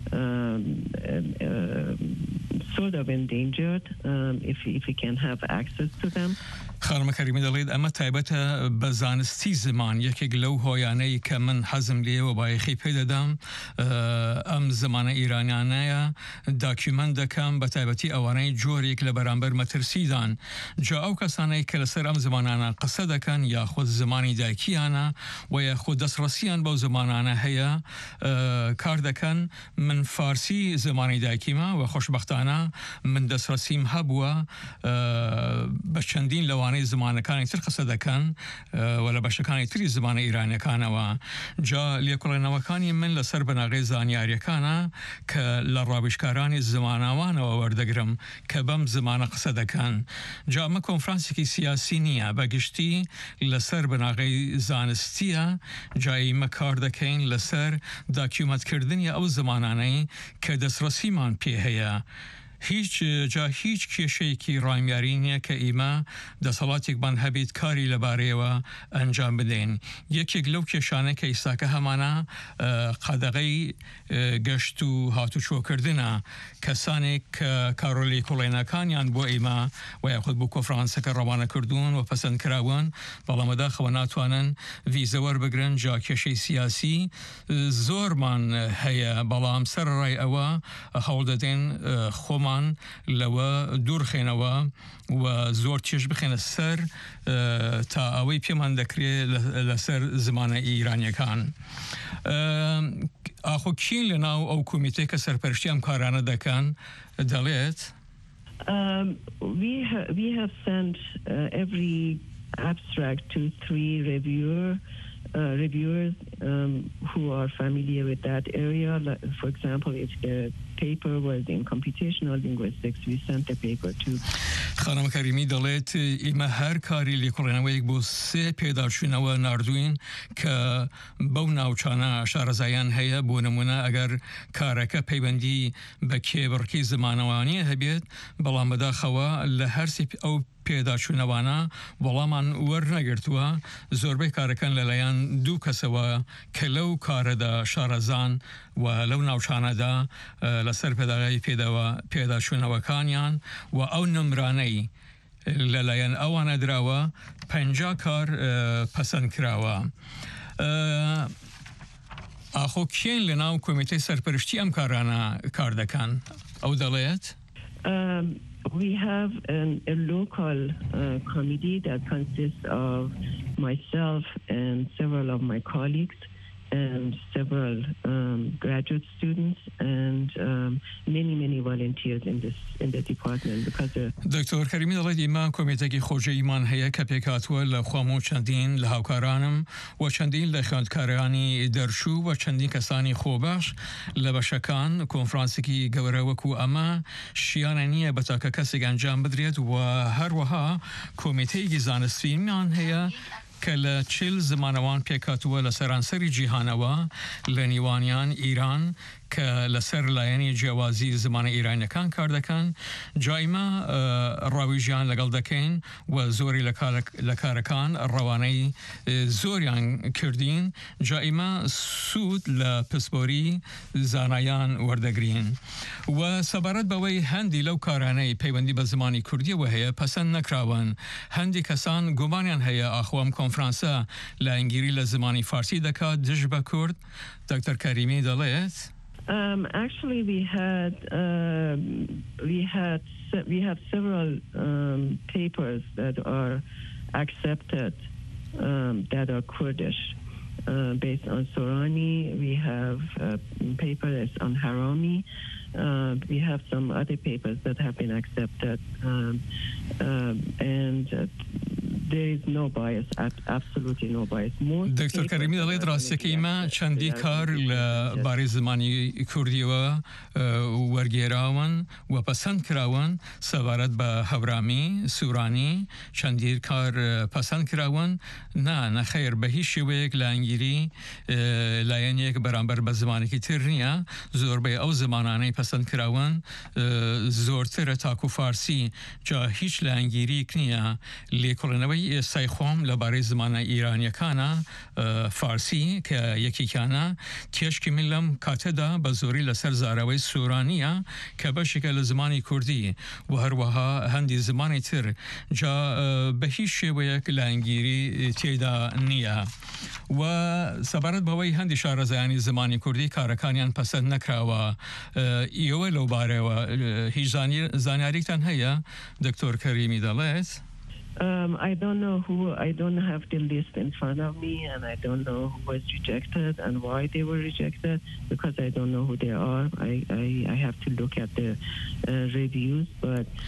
sort of endangered, if we can have access to them. خانم کەریمی دەڵێت ئەمە تایبەتە بە زانستی زمان یەکێک لەو هۆیانەی کە من حەزم لێەوە بایەخی پێدەدام ئەم زمانە ئیرانیانەیە داکیومەنت دەکەم بە تایبەتی ئەوانەی جۆرێک لە بەرامبەر مەترسیدان جا ئەو کەسانەی کە لەسەر ئەم زمانانە قسە دەکەن یاخود زمانی دایکیانە و یاخود دەستڕەسییان بەو زمانانە هەیە کار دەکەن من فارسی زمانی دایکیمە و خۆشبەختانە من دەستڕەسیم هەبووە بە چەندین لەوان لەوانەی زمانەکانی تر قسە دەکەن و لە بەشەکانی تری زمانە ئیرانیەکانەوە جا لێکۆڵێنەوەکانی من لەسەر بەناغی زانیاریەکانە کە لە ڕاویشکارانی زماناوانەوە وەردەگرم کە بەم زمانە قسە دەکەن جا ئەمە کۆنفرانسێکی سیاسی نییە بەگشتی لەسەر بەناغی زانستیە جایمە کار دەکەین لەسەر داکیومەتکردنی ئەو زمانانەی کە دەستڕەسیمان پێ هەیە هیچ کێشەیەکی ڕامیاری نییە کە ئیمە دەسەڵاتێکمان هەبێت کاری لەبارەیەوە ئەنجام بدەین یەکێک لەو کێشانە کە ئیساکە هەمانە قەدەغەی گەشت و هاتوچۆکردنە کەسانێک کارۆلی کوڵێنەکانیان بۆ ئیمە و یاخود بۆ کۆنفرانسەکە ڕەوانە کردوون و پەسەند کراون بەڵام بەداخەوە ناتوانن ڤیزە وەربگرن جا کێشەی سیاسی زۆرمان هەیە بەڵام سەرڕای ئەوە هەوڵ دەدەین خۆمان لەوە دوورخێنەوە و زۆر چێژ بخێنە سەر تا ئەوەی پێمان دەکرێت لەسەر زمانە ئیرانیەکان. ئاخۆ کین لە ناو ئەو کۆمیتەی کە سەرپەرشتی ئەم کارانە دەکەن دەڵێت؟ We have sent every abstract to 3 reviewers who are familiar with that area. For example, if the paper was in computational linguistics, we sent the paper to خانم کەریمی دەڵێت ئیمە هەر کاری لێکۆڵێنەوەیەک بۆ 3 پێداچوونەوە ناردوین کە بەو ناوچانە شارەزایان هەیە بۆ نمونە ئەگەر کارەکە پەیوەندی بە کێبڕکی زمانەوانیە هەبێت بەڵام بەداخەوە لە هەرسی ئەو پێداچوونەوانە وەڵامان وەرنەگرتووە زۆربەی کارەکەن لەلایەن 2 کەسەوە کە لەو کارەدا شارەزان و لەو ناوچانەدا لەسەر پێداغی پێداچوونەوەکانیان و ئەو نمرانەی لەلایەن ئەوانە دراوە 50 کار پەسەند کراوە. ئاخۆ کێن لە ناو کۆمیتەی سەرپەرشتی ئەم کارانە کار دەکەن ئەو دەڵێت؟ We have a local committee that consists of myself and several of my colleagues and several graduate students and many volunteers in the department because دکتۆر کەریمی دەڵێت ئیمە کۆمیتێکی خۆجەیمان هەیە کە پێکاتوە لە خوام و چەندین لە هاوکارانم و چەندین لە خوێندکارانی دەرچوو و چەندین کەسانی خۆبەش لە بەشەکان کۆنفرانسێکی گەورە وەکو ئەمە شیانە نییە بە تاکە کەسێک ئەنجام بدرێت و هەروەها کۆمیتەیەکی زانستیمان هەیە کە لە 40 زمانەوان پێکاتووە لە سەرانسەری جیهانەوە لە نیوانیان ئیران کە لەسەر لایەنی جیاوازی زمانە ئیرانیەکان کار دەکەن جایمە ڕاویژیان لەگەڵ دەکەین و زۆری لە کارەکان ڕەوانەی زۆریان کردین جایمە سوود لە پسپۆری زانایان وەردەگرین و سەبارەت بەوەی هەندی لەو کارانەی پەیوەندی بە زمانی کوردیەوە هەیە پەسەند نەکراون هەندی کەسان گومانیان هەیە ئاخوام کۆنفرانسە لە ئەنگیری لە زمانی فارسی دەکات دژ بە کورد دکتۆر کەریمی دەڵێت؟ Actually, we have several papers that are accepted that are Kurdish based on Sorani. We have a paper that's on Harami. We have some other papers that have been accepted, and there is no bias, absolutely no bias. دکتۆر کەریمی دەڵێت ڕاستیەکەیمە چەندی کار لە بارەی زمانی کوردیەوە وەرگێراون و پەسەند کراون سەبارەت بە هەورامی سوورانی چەندی کار پەسەند کراون نەخێر بە هیچ شێوەیەک لە ئەنگیری لایەنێک بەرامبەر بە زمانێکی تر نییە زۆربەی ئەو زمانانەی پەسەند کراون زۆرترە تاکو فارسی جا هیچ لە ئەنگیریک نییە لێکۆڵێنەوەی ئێستای خۆم لەبارەی زمانە ئیرانیەکانە فارسی کە یەکێکیانە تێشکی من لەم کاتەدا بە زۆری لەسەر زاراوەی سوورانیە کە بەشێکە لە زمانی کوردی و هەروەها هەندی زمانی تر جا بە هیچ شێوەیەک لە ئەنگیری تێدا نییە و سەبارەت بەوەی هەندی شارەزایانی زمانی کوردی کارەکانیان پەسەند نەکراوە ئێوە لەو بارەوە هیچ زانیاریتان هەیە دکتۆر کەریمی دەڵێت؟ I don't know who, I don't have the list in front of me and I don't know who was rejected and why they were rejected because I don't know who they are. I have to look at the reviews, but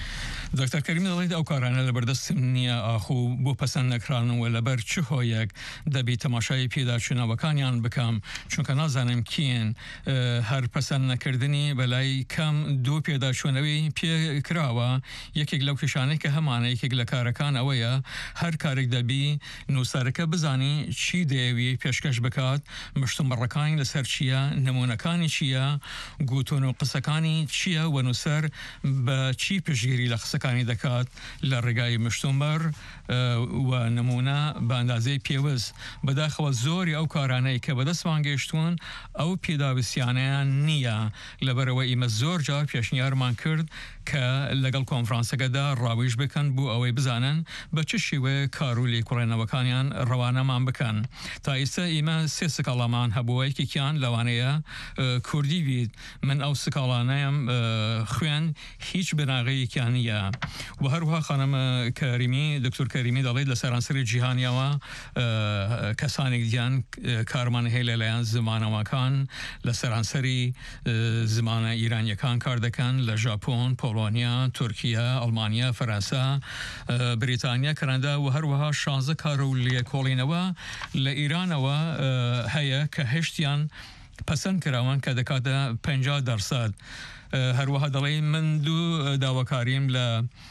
دکتر کەریمی دەڵێت ئەو کارانە لە بەردەستم نییە ئاخوو بۆ پەسەند نەکرانەوە لەبەر چ هۆیەک دەبی تەماشای پێداچوونەوەکانیان بکەم چونکە نازانم کێن هەر پەسەند نەکردنی بەلای کەم دوو پێداچوونەوەی پێکراوە یەکێک لەو کێشانەی کە هەمانە یەکێک لە کارەکان ئەوەیە هەر کارێک دەبی نووسەرەکە بزانی چی دەیەوی پێشکەش بکات مشتومڕەکانی لەسەر چییە نمونونەکانی چییە گوتون و قسەکانی چییە و نووسەر بە چی پشگیری لە قسەکانی دەکات لە ڕێگای مشتومبەر و نمونە بە ئەندازەی پێوەست بەداخەوە زۆری ئەو کارانەی کە بەدەستمان گەیشتوون ئەو پێداویستیانیان نییە لەبەرەوە ئیمە زۆر جار پێشنیارمان کرد کە لەگەڵ کۆنفرانسەکەدا ڕاویش بکەن بۆ ئەوەی بزانن بە چ شێوەیە کار و لێکۆڵێنەوەکانیان ڕەوانەمان بکەن تا ئێستا ئێمە سێ سکاڵامان هەبووە یەکێکیان لەوانەیە کوردی بیت من ئەو سکاڵانەیەم خوێن هیچ بناغەیەکیان نییە و هەروها خانم کەریمی دکتۆر کەریمی دەڵێت لە سەرانسەری جیهانیەوە کەسانێک دیان کارمان هەیە لەلایەن زمانەوەکان لە سەرانسەری زمانە ئیرانیەکان کار دەکەن لە ژاپۆن پۆڵۆنیا تورکیا ئەڵمانیا فەرەنسا بریتانیا کەنەدا و هەروەها 16 کار و لێکۆڵینەوە لە ئیرانەوە هەیە کە هێشتیان پەسەند کراوان کە دەکاتە 50%. هەروەها دەڵێ من دوو داواکاریم لە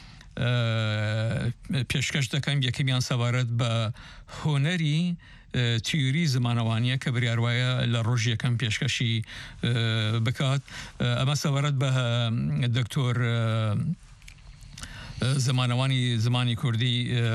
پێشکەش دەکەم یەکەمیان سەبارەت بە هۆنەری تیوری زمانەوانیە کە بریاروایە لە ڕۆژ یەکەم پێشکەشی بکات ئەمە سەبارەت بە دکتۆر زمانەوانی زمانی کوردی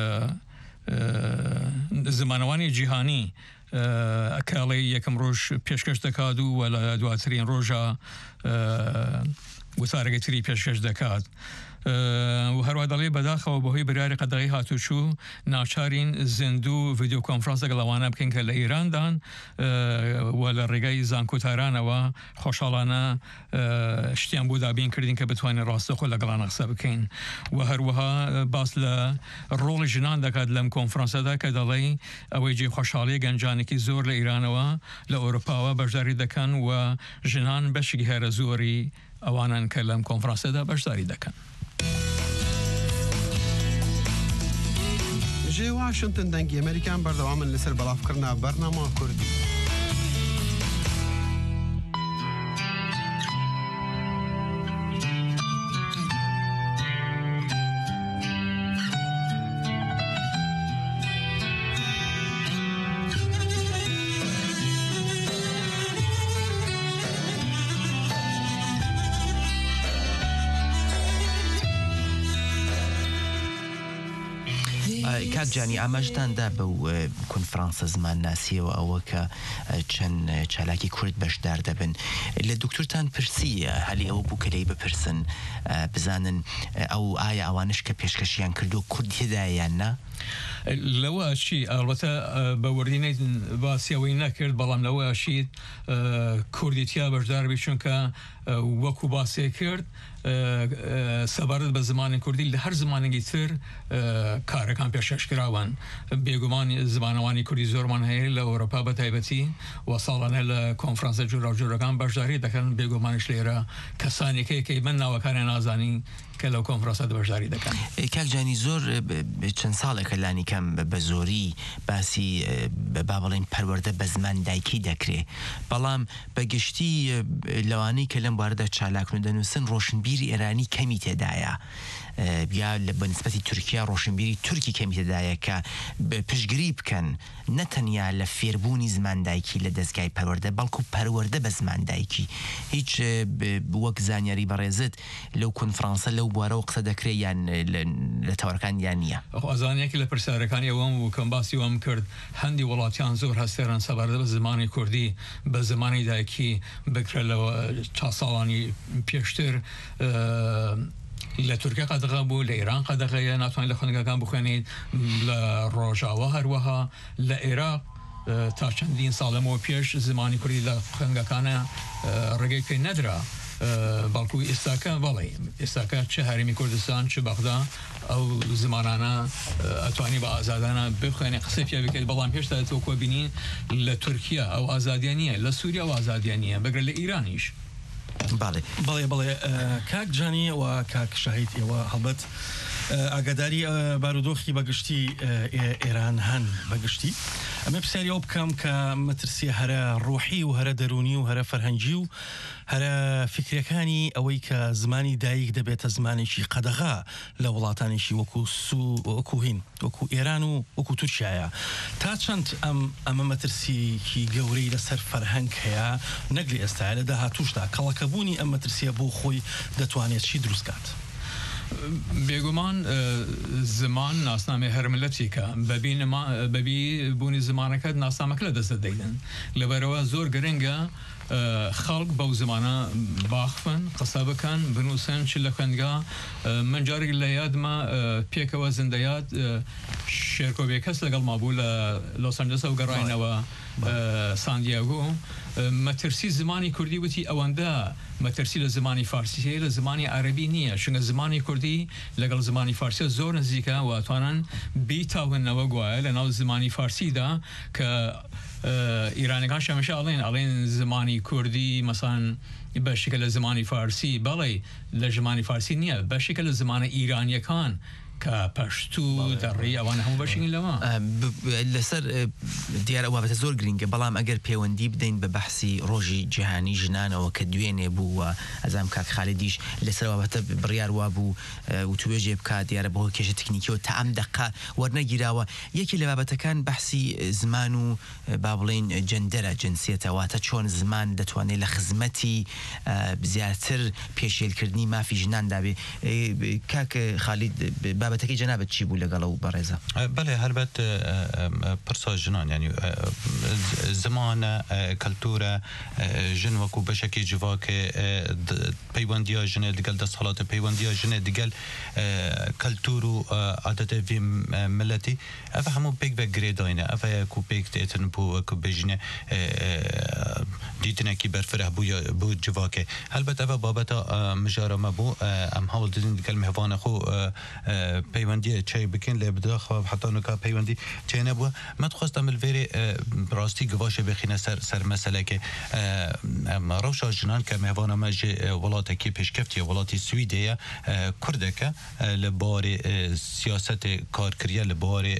زمانەوانی جیهانی ئەکاڵی یەکەم ڕۆژ پێشکەش دەکات و لە دواترین ڕۆژە وتارەکەی تری پێشکەش دەکات و هەروە دەڵێ بەداخەوە بەهۆی بریاری قەدەغی هاتوچوو ناچارین زیندوو ڤیدیۆ کۆنفرانسە لەوانە بکەین کە لە ئیراندان و لە ڕێگای زانکۆتارانەوە خۆشحاڵانە شتیان بۆ دابین کردین کە بتوانین ڕاستەخۆ لەگەڵانە قسە بکەین و هەروەها باس لە ڕۆڵی ژنان دەکات لەم کۆنفرانسەدا کە دەڵێ ئەوەی جێ خۆشحاڵی گەنجانێکی زۆر لە ئیرانەوە لە ئەوروپاوە بەشداری دەکەن و ژنان بەشێکی هەرە زۆری ئەوانن کە لەم کۆنفرانسەدا بەشداری دەکەن. جێ واشنتن دەنگی ئەمریکان بەردەوامن لەسەر بەڵافکردنا بەرنامە کوردی. کاکجانی ئاماژتاندا بەو کۆنفرانسە زمان ناسیەوە ئەوە کە چەند چالاکی کورد بەشدار دەبن لە دکتۆرتان پرسی هەلی ئەوە بوو کە لەی بپرسن بزانن ئەو ئایا ئەوانش کە پێشکەشیان کردو کورد هێدایان نا؟ لەوەشی ئەڵبەتە بە وەردینەی باسیەوەی نەکرد بەڵام لەوەشید کوردیتیا بەشداربی چونکە وەکو باسێ کرد سەبارەت بە زمانی کوردی لە هەر زمانێکی تر کارەکان پێشکەشکراون بێگومان زمانەوانی کوردی زۆرمان هەیە لە ئەوروپا بە تایبەتی و ساڵانە لە کۆنفرانسە جوراوجۆرەکان بەشداری دەکەن بێگومانش لێرە کەسانێکی من ناوەکانیان نازانی کە لەو کۆنفرانسە بەشداری دەکەن. کاکجانی زۆر چەند ساڵێکە لانی کەم بە زۆری باسی با بڵێن پەروەردە بە زمان دایکی دەکرێت بەڵام بەگشتی لەوانەی کە لەم بارەدا چالاکن و دەنووسن ڕۆشنبیری ئێرانی کەمی تێدایە یا لە بەنسبەتی تورکیا ڕۆشنبیری تورکی کەمی تێدایە کە پشگیری بکەن نەتەنیا لە فێربوونی زمان دایکی لە دەستگای پەروەردە بەڵکو پەروەردە بە زمان دایکی هیچ وەک زانیاری بەڕێزت لەو کۆنفرانسە لەو بوارەوە قسە دەکرێت یان لە تەوەرەکان یان نییە؟ ئازانیەکی لە پرسیارەکانی ئەوەم و کەم باسی وەم کرد هەندی وڵاتیان زۆر هەستێران سەبارەت بە زمانی کوردی بە زمانی دایکی بکرێتەوە چا ساڵانی پێشتر لە تورکیا قەدەغا بوو لە ئێران قەدەغەیە ناتوانین لە خوێنگەکان بخوێنیت لە ڕۆژاوە هەروەها لە عێراق تا چەندین ساڵەمەوە پێش زمانی کوردی لە خوێنگەکانە ڕێگەی پێ نەدرا بەڵکو ئێستاکە بەڵێ ئێستاکە چه هەرێمی کوردستان چه بەغدا ئەو زمانانە ئەتوانی بە ئازادانە بخوێنێ قسە پێ بکەیت بەڵام پێشتا تۆ بینی لە تورکیا ئەو ئازادیان نییە لە سووریا ئەو ئازادیان نییە بەگرە لە ئیرانیش بەڵێ کاک جانی و کاک شاهید ئێوە هەڵبەت ئاگاداری بارودۆخی بەگشتی ئێران هەن بەگشتی ئەمە پرسیاریەوە بکەم کە مەترسیە هەرە ڕۆحی و هەرە دەرونی و هەرە فەرهەنگی و هەرە فکرەکانی ئەوەی کە زمانی دایک دەبێتە زمانێکی قەدەغا لە وڵاتانێکی وەکو هین وەکو ئێران و وەکو تورکیایە تا چەند ئەمە مەترسیکی گەورەی لەسەر فەرهەنگ هەیە نەک لە ئێستا لە داهاتووشدا کەڵەکەبوونی ئەم مەترسیە بۆ خۆی دەتوانێت چی دروستکات بێگومان زمان ناسنامێ هەر ملەتێکە بەبی بوونی زمانەکەت ناسنامەکە لە دەست دەدەین لەبەرەوە زۆر گرنگە خەڵک بەو زمانە باخفن قسە بکەن بنووسن چ لە خوێندگا من جارێک لە یادمە پێکەوە زندەیات شێرکۆبێ کەس لەگەڵ مابوو لە لۆس ئەنجلس و گەڕاینەوە ساندیاگۆ مەترسی زمانی کوردی وتی ئەوەندە مەترسی لە زمانی فارسی هەیە لە زمانی عەرەبی نییە چونکە زمانی کوردی لەگەڵ زمانی فارسی زۆر نزیکە و توانن بیتاونەوە گوایە لە ناو زمانی فارسیدا کە ئیرانەکان شەمەشە ئەڵێن زمانی کوردی مەسان بەشێکە لە زمانی فارسی بەڵێ لە زمانی فارسی نییە بەشێکە لە زمانە ئیرانیەکان کە پەشتو دەڕی ئەوان هەموو بەشین لەوە لەسەر دیارە وابەتە زۆر گرنگە بەڵام ئەگەر پەیوەندی بدەین بە بەحسی ڕۆژی جیهانی ژنانەوە کە دوێنێ بوو و ئەزام کاک خالیدیش لەسەر وابەتە بڕیار وا بوو و توێژێ بکات دیارە بەهۆی کێشە تکنیکیەوە تا ئەم دەقا وەرنەگیراوە یەکی لە بابەتەکان بەحسی زمان و با بڵێن جەندەرە جنسیەتەواتە چۆن زمان دەتوانێت لە خزمەتی زیاتر پێشێلکردنی مافی ژنان دابێ کاک خالید بابەتەکەی جەنابەت چی بوو لەگەڵ و بەڕێزە بەڵێ هەربەت پرسا ژنان ینی زمانە کەلتورە ژن وەکو بەشێکی جوواکە پەیوەندیە ژنێ دەگەل دەسەڵاتە پەیوەندیە ژنێ دەگەل کەلتور و عادەتە وی ملەتی ئەفە هەموو پێک بە گرێداینە ئەفە کو پێک تێتن بوو وەکو بژنێ دیتنێکی بەرفرە بوو جوواکە هەلبەت ئەفە بابەتە مژارەمە بوو ئەم هەوڵ دەدین دەگەل میهوانە خۆ پەیوەندیە چای بکەین لێ بداخوا حتا نوکا پەیوەندی چای نەبووە مەتخواستە ملڤێرێ ڕاستی گواشە بخینە سەر مەسەلەکە ڕەوشا ژنان کە میهوانەمە ژێ وڵاتێکی پێشکەفتیە وڵاتی سویدەیە کوردەکە لە بارێ سیاسەتێ کارکریە لە بارێ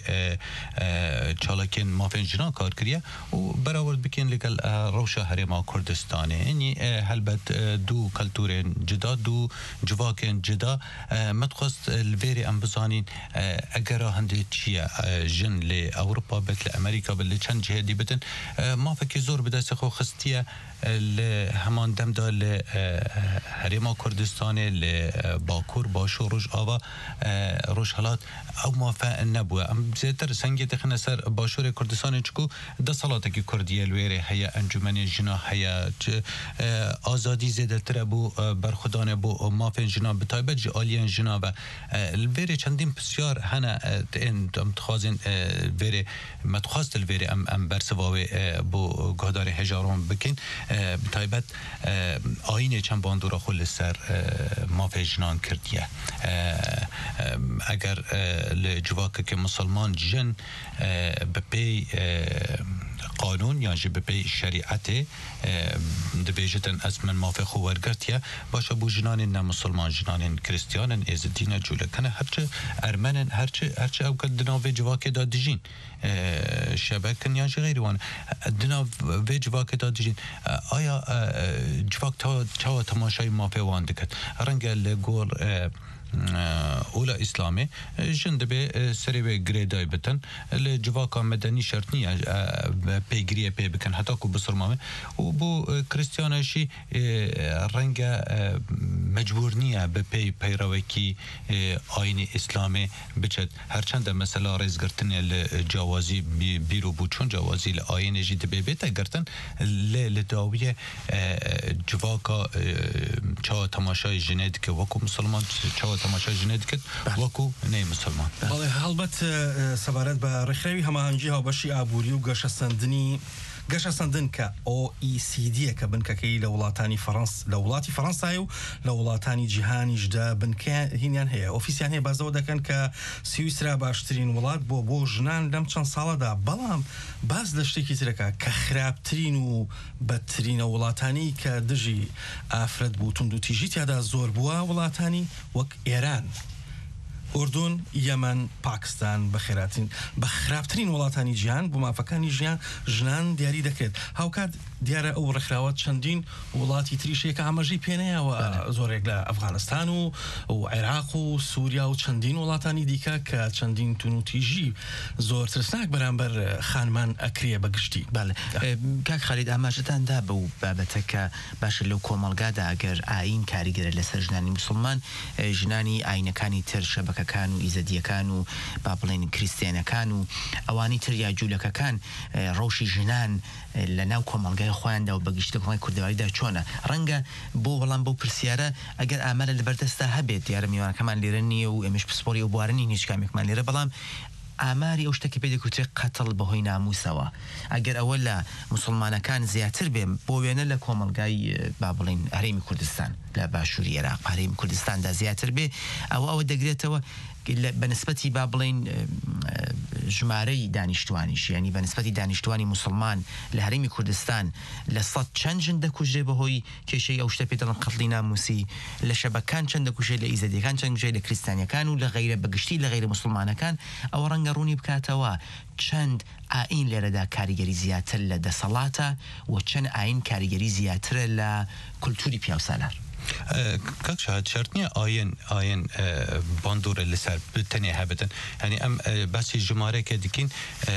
چاڵەکێن مافێن ژنان کارکریە و بەراورد بکەین لەگەڵ ڕەوشە هەرێما کوردستانێ ینی هەلبەت دوو کەلتورێن جدا دوو جواکێن جدا مەتخواست الفيري ام بزانين اجرا هندي تشيا جن لاوروبا بت لامريكا باللي كان جهدي بتن ما فكي زور بدا سخو خستيه همان دم دا هريما كردستان لباكور باشو روج آوا روج حالات او ما فنبوه ام زیاتر سنگی تخنه سر باشور کردستان چکو ده صلاتکی کردیه لویره هیا انجمن جنا هیا آزادی زیاده تر بو برخودان بو مافن جنا بتایبت جالیان جنا و الویره چندین بسیار هنه این متخازن ویره متخواست الویره ام برسواوی بو گهدار هجارون بکن بتایبت آینه چند باندورا خل سر مافن جنان کردیه اگر لجواک که مسلمان جن بپی قانون یا جی بپی شریعت دبیجتن از من مافق خوارگرتیه باشه بو جنان نه مسلمان جنان کریستیان از دین جوله کنه هرچه ارمنن هرچه او کدنا و جواک دادجین شبکن یا غیری وان دنا و جواک دادجین آیا جواک تا تماشای مافق وان دکت رنگ لگور اولا اسلامی جند به سری به گریدای بتن لجواکا مدنی شرط نیه پیگیری پی بکن حتی کو بسرمامه و بو کریستیانشی رنگ مجبور نیه به پیروکی آین اسلامی بچد هرچند مثلا ریزگرتن لجوازی بیرو بو چون جوازی لآین جید به بیت گرتن لداوی جواکا چا تماشای جنید که وکو مسلمان چا تماشای جنید کرد وەکو نەی مسلمان بەڵێ هەڵبەت سەبارەت بە ڕێکخراوی هەماهەنگی هاوبەشی ئابووری و گەشەسەندنی گەشە سندن کە OECD کە بنکەکەی لە وڵاتانی لە وڵاتی فەڕەنسای و لە وڵاتانی جیهانیشدا بنکە هینیان هەیە ئۆفیسیان هەیە بازەوە دەکەن کە سویسرا باشترین وڵات بۆ ژنان لەم چەند ساڵەدا بەڵام باز لە شتێکی ترەکە کە خراپترین و بەدترینە وڵاتانی کە دژی ئافرەت بوو تونند و تیژی تیادا زۆر بووە وڵاتانی وەک ئێران ئوردون یەمەن پاکستان بە خراپترین وڵاتانی جیهان بۆ مافەکانی ژنان دیاری دەکرێت هاوکات دیارە ئەو ڕێکخراوە چەندین وڵاتی تریشەیە کە ئاماژەی پێنەیەوە زۆرێک لە ئەفغانستان و عێراق و سووریا و چەندین وڵاتانی دیکە کە چەندین تون و تیژی زۆر ترسناک بەرامبەر خانمان ئەکرێ بەگشتی کاک خالید ئاماژەتاندا بە و بابەتە کە باشە لەو کۆمەڵگادا ئەگەر ئاین کاریگەرە لەسەر ژنانی موسڵمان ژنانی ئاینەکانی تر شەبەکەکان و ئیزەدیەکان و با بڵێن کریستیانەکان و ئەوانی تر یا جوولەکەکان ڕەوشی ژنان لە ناو کۆمەڵگای خۆیاندا و بەگشتە کۆمەڵگای کوردەواریدا چۆنە ڕەنگە بۆ وەڵام بۆ پرسیارە ئەگەر ئامارە لەبەردەستا هەبێت دیارە میوانەکەمان لێرە نییە و ئێمەش پسپۆری و بوارنی هیچ کامێکمان لێرە بەڵام ئاماری ئەو شتێکی پێ دەکوترێت قەتڵ بەهۆی ناموسەوە ئەگەر ئەوە لە موسڵمانەکان زیاتر بێ بۆ وێنە لە کۆمەڵگای با بڵێن هەرێمی کوردستان لە باشووری عێراق هەرێمی کوردستاندا زیاتر بێ ئەوە دەگرێتەوە بەنسبەتی با بڵێن ژمارەی دانیشتوانیش ینی بەنسبەتی دانیشتوانی موسڵمان لە هەرێمی کوردستان لە سەد چەند ژن دەکوژێ بەهۆی کێشەی ئەو شتە پێ دەڵێن قەتڵی ناموسی لە شەبەکان چەند دەکوژێ لە ئیزەدیەکان چەند گوژێ لە کریستانیەکان و لە غەیرە بەگشتی لە غەیرە موسڵمانەکان ئەوە ڕەنگە ڕوونی بکاتەوە چەند ئاین لێرەدا کاریگەری زیاتر لە دەسەڵاتە و چەند ئاین کاریگەری زیاترە لە کولتوری پیاوسالار کاک شاهد شرطنیه آین باندور لسر تنه هبتن یعنی ام بسی جماره که دیکین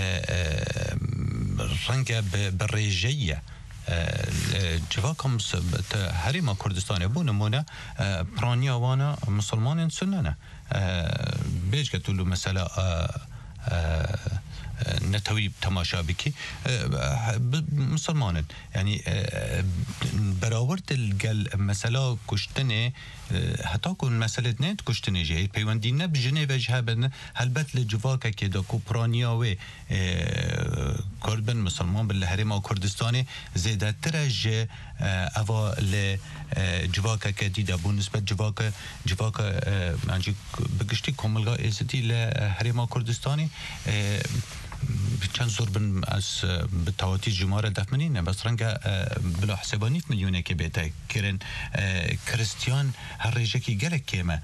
رنگ بریجیه جواکم هریما کردستان بو نمونه پرانی آوانا مسلمان سننه بیش که طولو مثلا نتوی تماشا بکی مسلمانن یعنی براورد الگل مثلا کشتنه حتی کن مسئله نیت کشتنه جه پیوندی نب جنه و جه بدن هلبت لجواکه که دا کوپرانیا و کردن مسلمان بل هرم و کردستان زیده ترجه اوا لجواکه که دیده بو نسبت جواکه منجی بگشتی کاملگاه ایزدی لهرم و کردستانی چند زور بن از بتواتی جماره دفمنینه بس رنگا بلا حسابانی میلیونه که بهتر کرن کریستیان هر ریجکی گلک کیمه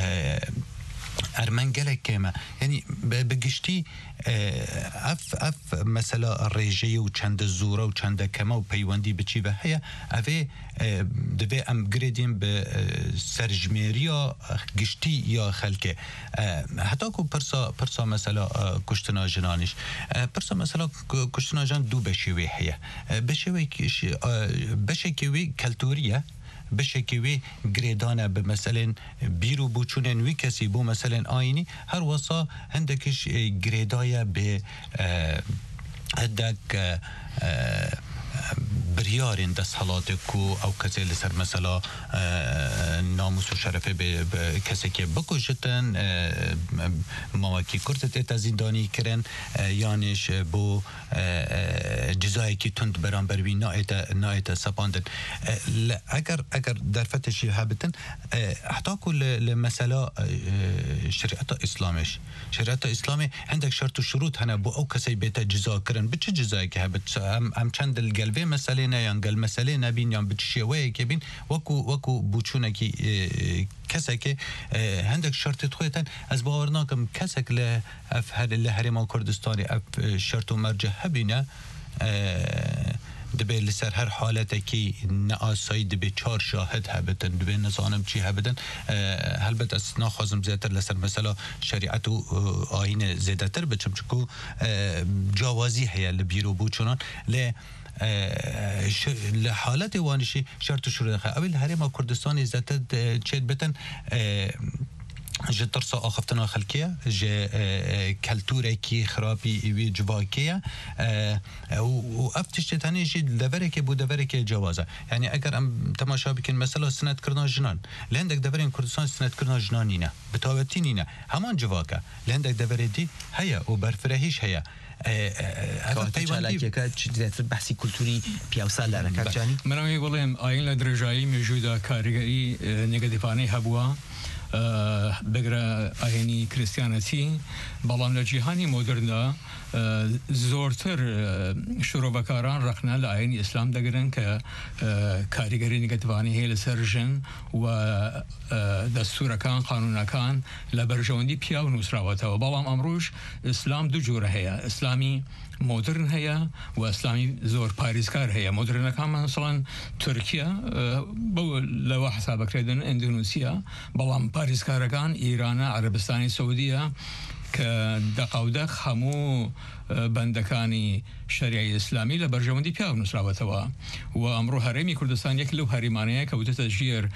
ارمن گلک کیمه یعنی بگشتی اف مثلا ریجی و چند زوره و چند کما و پیوندی بچی و هیا اوه دوی ام گریدیم به سرجمیریا گشتی یا خلکه حتی که پرسا مثلا کشتنا جنانش پرسا مثلا کشتنا جان دو بشوی هیا بشوی کلتوریه بشكوي جريدانا بمثلا بيرو بوچونن وي كسي بو مثلا آيني هر وصا عندكش جريدايا ب عندك بريارين دست حالاتكو او كسي لسر مثلا ناموس و شرفه به کسی که بکشتن مواکی کرد تزیندانی کرن یانش بو جزایی که تند بران بروی نایت سپاندن اگر در فتشی هبتن حتی کل مثلا شریعت اسلامی عندك شرط و شروط هنه بو او کسی بیت جزا کرن بچه جزایی که هبت هم چند الگلوه مسئله نه یا گل مسئله نبین یا بچشیوه که بین وکو بوچونه کی کسی که هندک شرط خویتن از باورناکم کسی که لهرما کردستانی اف شرط و مرجع هبینه دبی لسر هر حالته که نآسایی دبی 4 شاهد هبتن دبی نزانم چی هبتن هلبت از ناخوازم زیادتر لسر مثلا شریعت و آین زیادتر بچم چکو جوازی هیا لبیرو بوچونان لحالت وانشی شرط و شروط اولی هرما کردستان زیادتر چید بتن جه ترسا آخفتنا خلقیه جه کلتورکی خرابی ایوی جواکیه و افتش تانی جه دوره که بود دوره که جوازه یعنی اگر ام تماشا بکن مثلا سنت کردن جنان لندک دوره کردستان سنت کردن جنانی نه بتاوتی نه همان جواکه لندک دوره دی هيا و برفرهیش هيا بحثی کلتوری پیاوسا لرکات جانی منامی بولیم آین لدرجایی موجوده کارگری نگاتیفانی هبوا بگره آینی کریستیانتی بلام لجیهانی مدرن زورتر شروبکاران رخنا لآینی اسلام دگرن که کارگری نگاتیفانی هیل سرجن و دستورکان قانونکان لبرجواندی پیاو نوسراواته و بلام امروش اسلام دو جوره هیا اسلامی مدرن هيا واسلامي زور باريسكار هيا مدرن كمان مثلا تركيا بو لو حسابك ردن اندونيسيا بلام باريسكار كان ايران عربستان سعوديه كدقودق همو بندكاني شريعي اسلامي لبرجوندي بياو نسراوتوا وامرو هرمي كردستان يك لو هرمانيه كوت تشجير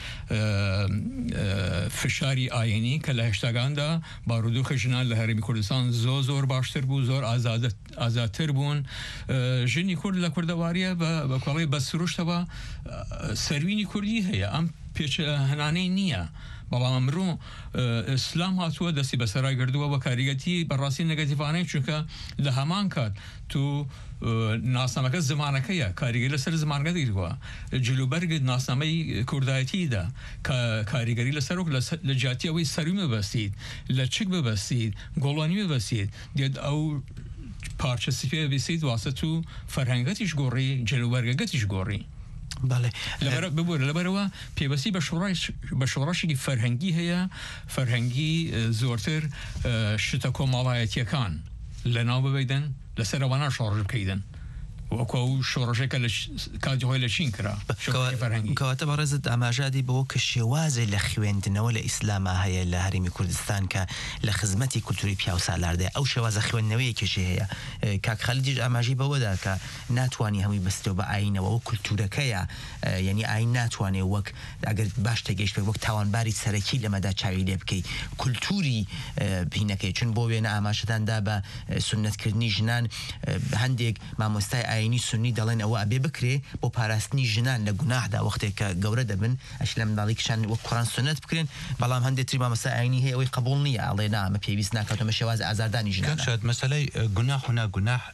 فشاري ايني كلا هاشتاغاندا بارودو خجنال لهرمي كردستان زور باشتر بو زور آزادتر بون جني كرد لكردواريه بقولي بسروش تبا سرويني كردي هي ام بيش هناني نيه بابا امرو اسلام هاتووە دەستی بەسەرای گردووە بە کاریگەتی بەڕاستی نەگەتیڤانەیە چونکە لە هەمان کات تو ناسنامەکە زمانەکەیە کاریگەری لەسەر زمانگە دیرووە جلوبەرگت ناسنامەی کوردایەتیدا کاریگەری لەسەر لە جیاتی ئەوەی سەروی ببەستیت لە چک ببەستیت گۆڵانی ببەستیت دێت ئەو پارچە سفێ ببیستیت واسە تو فەرهەنگەتیش گۆڕی جلوبەرگەکەتیش گۆڕی بله لبروا پیوستی به شورشی فرهنگی هیا فرهنگی زورتر شتا کمالایتی کان لنا ببیدن لسر وانا شورش بکیدن وكو شورشة كاجو هاي لشين كرا كواتب رزت أماجادي بو كشوازي لخويندنا ولا إسلاما هي لهرمي كردستان كلخدمتي كلتوري بياوسا لارده أو شوازة خويندنوية كشي هي كاك خالدي أماجي بودا كناتواني همي بستو بعينه وو كلتورة كيا يعني عين ناتواني وك أجر باش تجيش وك توان باري سركي لما دا شاوي لبكي كلتوري بينك چون بو بين أماجتان دابا سنة كردني جنان هنديك ما مستعي عيني سني دلين أو أبي بكري وبارستني جنان لجناح دا وقتك جورة دبن أشلم داليك شان وقرآن سنة بكرين بلام هندي تريما مسا عيني هي ويقبلني علينا ما بيبيسنا كاتو مشواز أزارداني جنان كان شاد مسألة جناح هنا جناح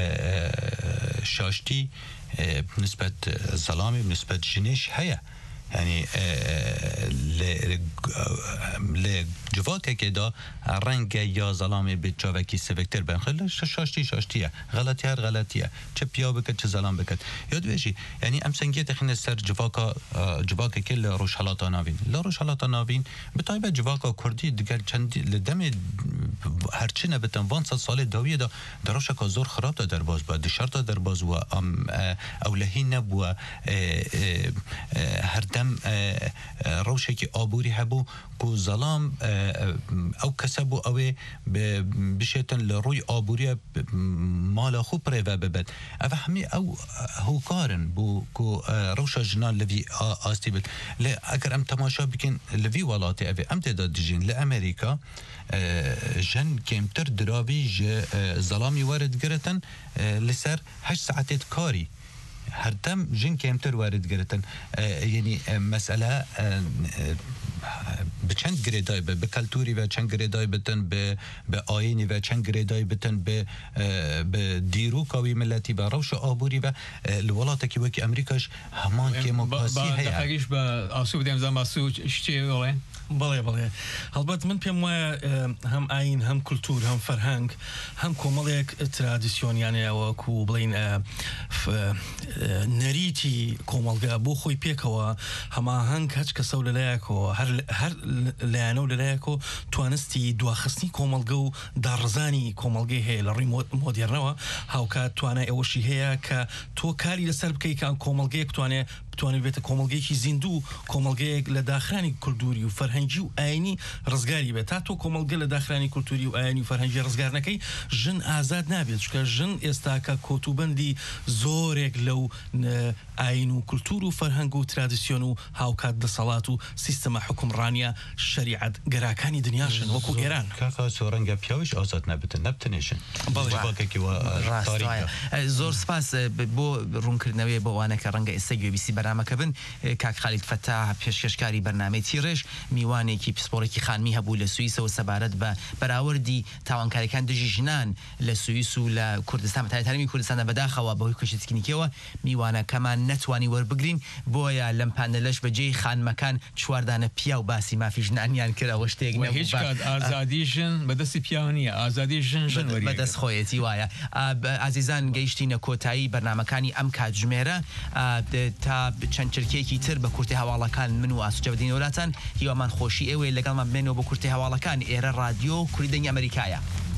شاشتي بنسبة الظلامي بنسبة جنيش هيا يعني لجواك كده رنگ یا ظلامي بتشوفكي سفكتر بنخل شاشتيه غلطيه چه پیا بکد چه ظلام بکد یاد بشی یعنی ام سنگیت خین سر جواکا کل روشالات ناوین لا روشالات ناوین بتایبه جواکا کردی دیگر چند لدم هرچی نبتن 500 سال داویه دا دروشکا زور خراب دا در باز با دشارت در باز و اولهی نبو هر دم روشکی آبوری هبو کو ظلام او کسبو اوه بشیتن لروی آبوری مالا خوب ریوه ببد او همی او هوکارن بو کو روشا جنان لوی آستی بد اگر ام تماشا بکن لوی والاتی اوه ام تداد جین لامریکا جن کمتر دراوی ظلامی وارد گرتن لسر 8 ساعتت کاری هر دم جن کمتر وارد گرتن یعنی مسئله به چند گریدای به کلتوری و چند گریدای بتن به آینی و چند گریدای بتن به دیرو کاوی ملتی و روش آبوری و الولاتا که وکی امریکاش همان که مقاسی هیا دقیقش با آسو بدیم زن باسو چتی ولی بله البته من پیم هم آین هم کلتور هم فرهنگ هم کاملیک ترادیسیون یعنی او کو بلین نریتی کاملگا بو خوی پیکوا هم هنگ هچ کسول لیاکو هر لیانو لیاکو توانستی دواخستنی کاملگو دارزانی کاملگی هی لری مدرنوا هاو که توانه اوشی هیا که تو کاری لسر بکی که کاملگی توانه بتوانێت بێتە کۆمەڵگەیەکی زیندوو کۆمەڵگەیەک لە داخرانی کولتوری و فەرهەنگی و ئاینی ڕزگاری بێت تا تۆ کۆمەڵگە لە داخرانی کولتوری و ئاینی و فەرهەنگی ڕزگارنەکەی ژن ئازاد نابێت چکە ژن ئێستاکە کۆتوبەندی زۆرێک لەو ئاین و کولتور و فەرهەنگ و ترادیسیۆن و هاوکات دەسەڵات و سیستەمە حکومڕانیە شریعەت گەراکانی دنیاشن وەکو ئێران کاکا سۆرەنگە پیاویش ئازاد نەبتن نەبتنێشن زۆر سپاس بۆ ڕوونکردنەوەی بۆوانە کە ڕەنگە ئێستا گوێبیسی بەرنامەکە بن کاک خالید فەتاح پێشکەشکاری بەرنامەی تیڕێژ میوانێکی پسپۆڕێکی خانمی هەبوو لە سوئیسەوە سەبارەت بە بەراوردی تاوانکاریەکان دژی ژنان لە سوئیس و لە کوردستان بەتایبەتی کوردستانە بەداخەوە بەهۆی کۆچی تکنیکیەوە میوانەکەمان نەتوانی وەربگرین بۆیە لەم پانەلەش بەجێی خانمەکان چواردانە پیا و باسی مافی ژنانیان کراوە شتێک هیچ ئازادی ژن بەدەستی پیاوە نییە ئازادی ژن بەدەست خۆیەتی وایە ئازیزان گەیشتینە کۆتایی بەرنمەکانی ئەم کاتژمێرە تا چەند چرکێکی تر بە کورتی هەواڵەکان من و ئاسوچە بەدین وڵاتان هیوامان خۆشی ئێوەی لەگەڵمان بێنەوە بە کورتی هەواڵەکان ئێرە رادیۆ کوردی دەنگی ئەمریکایە.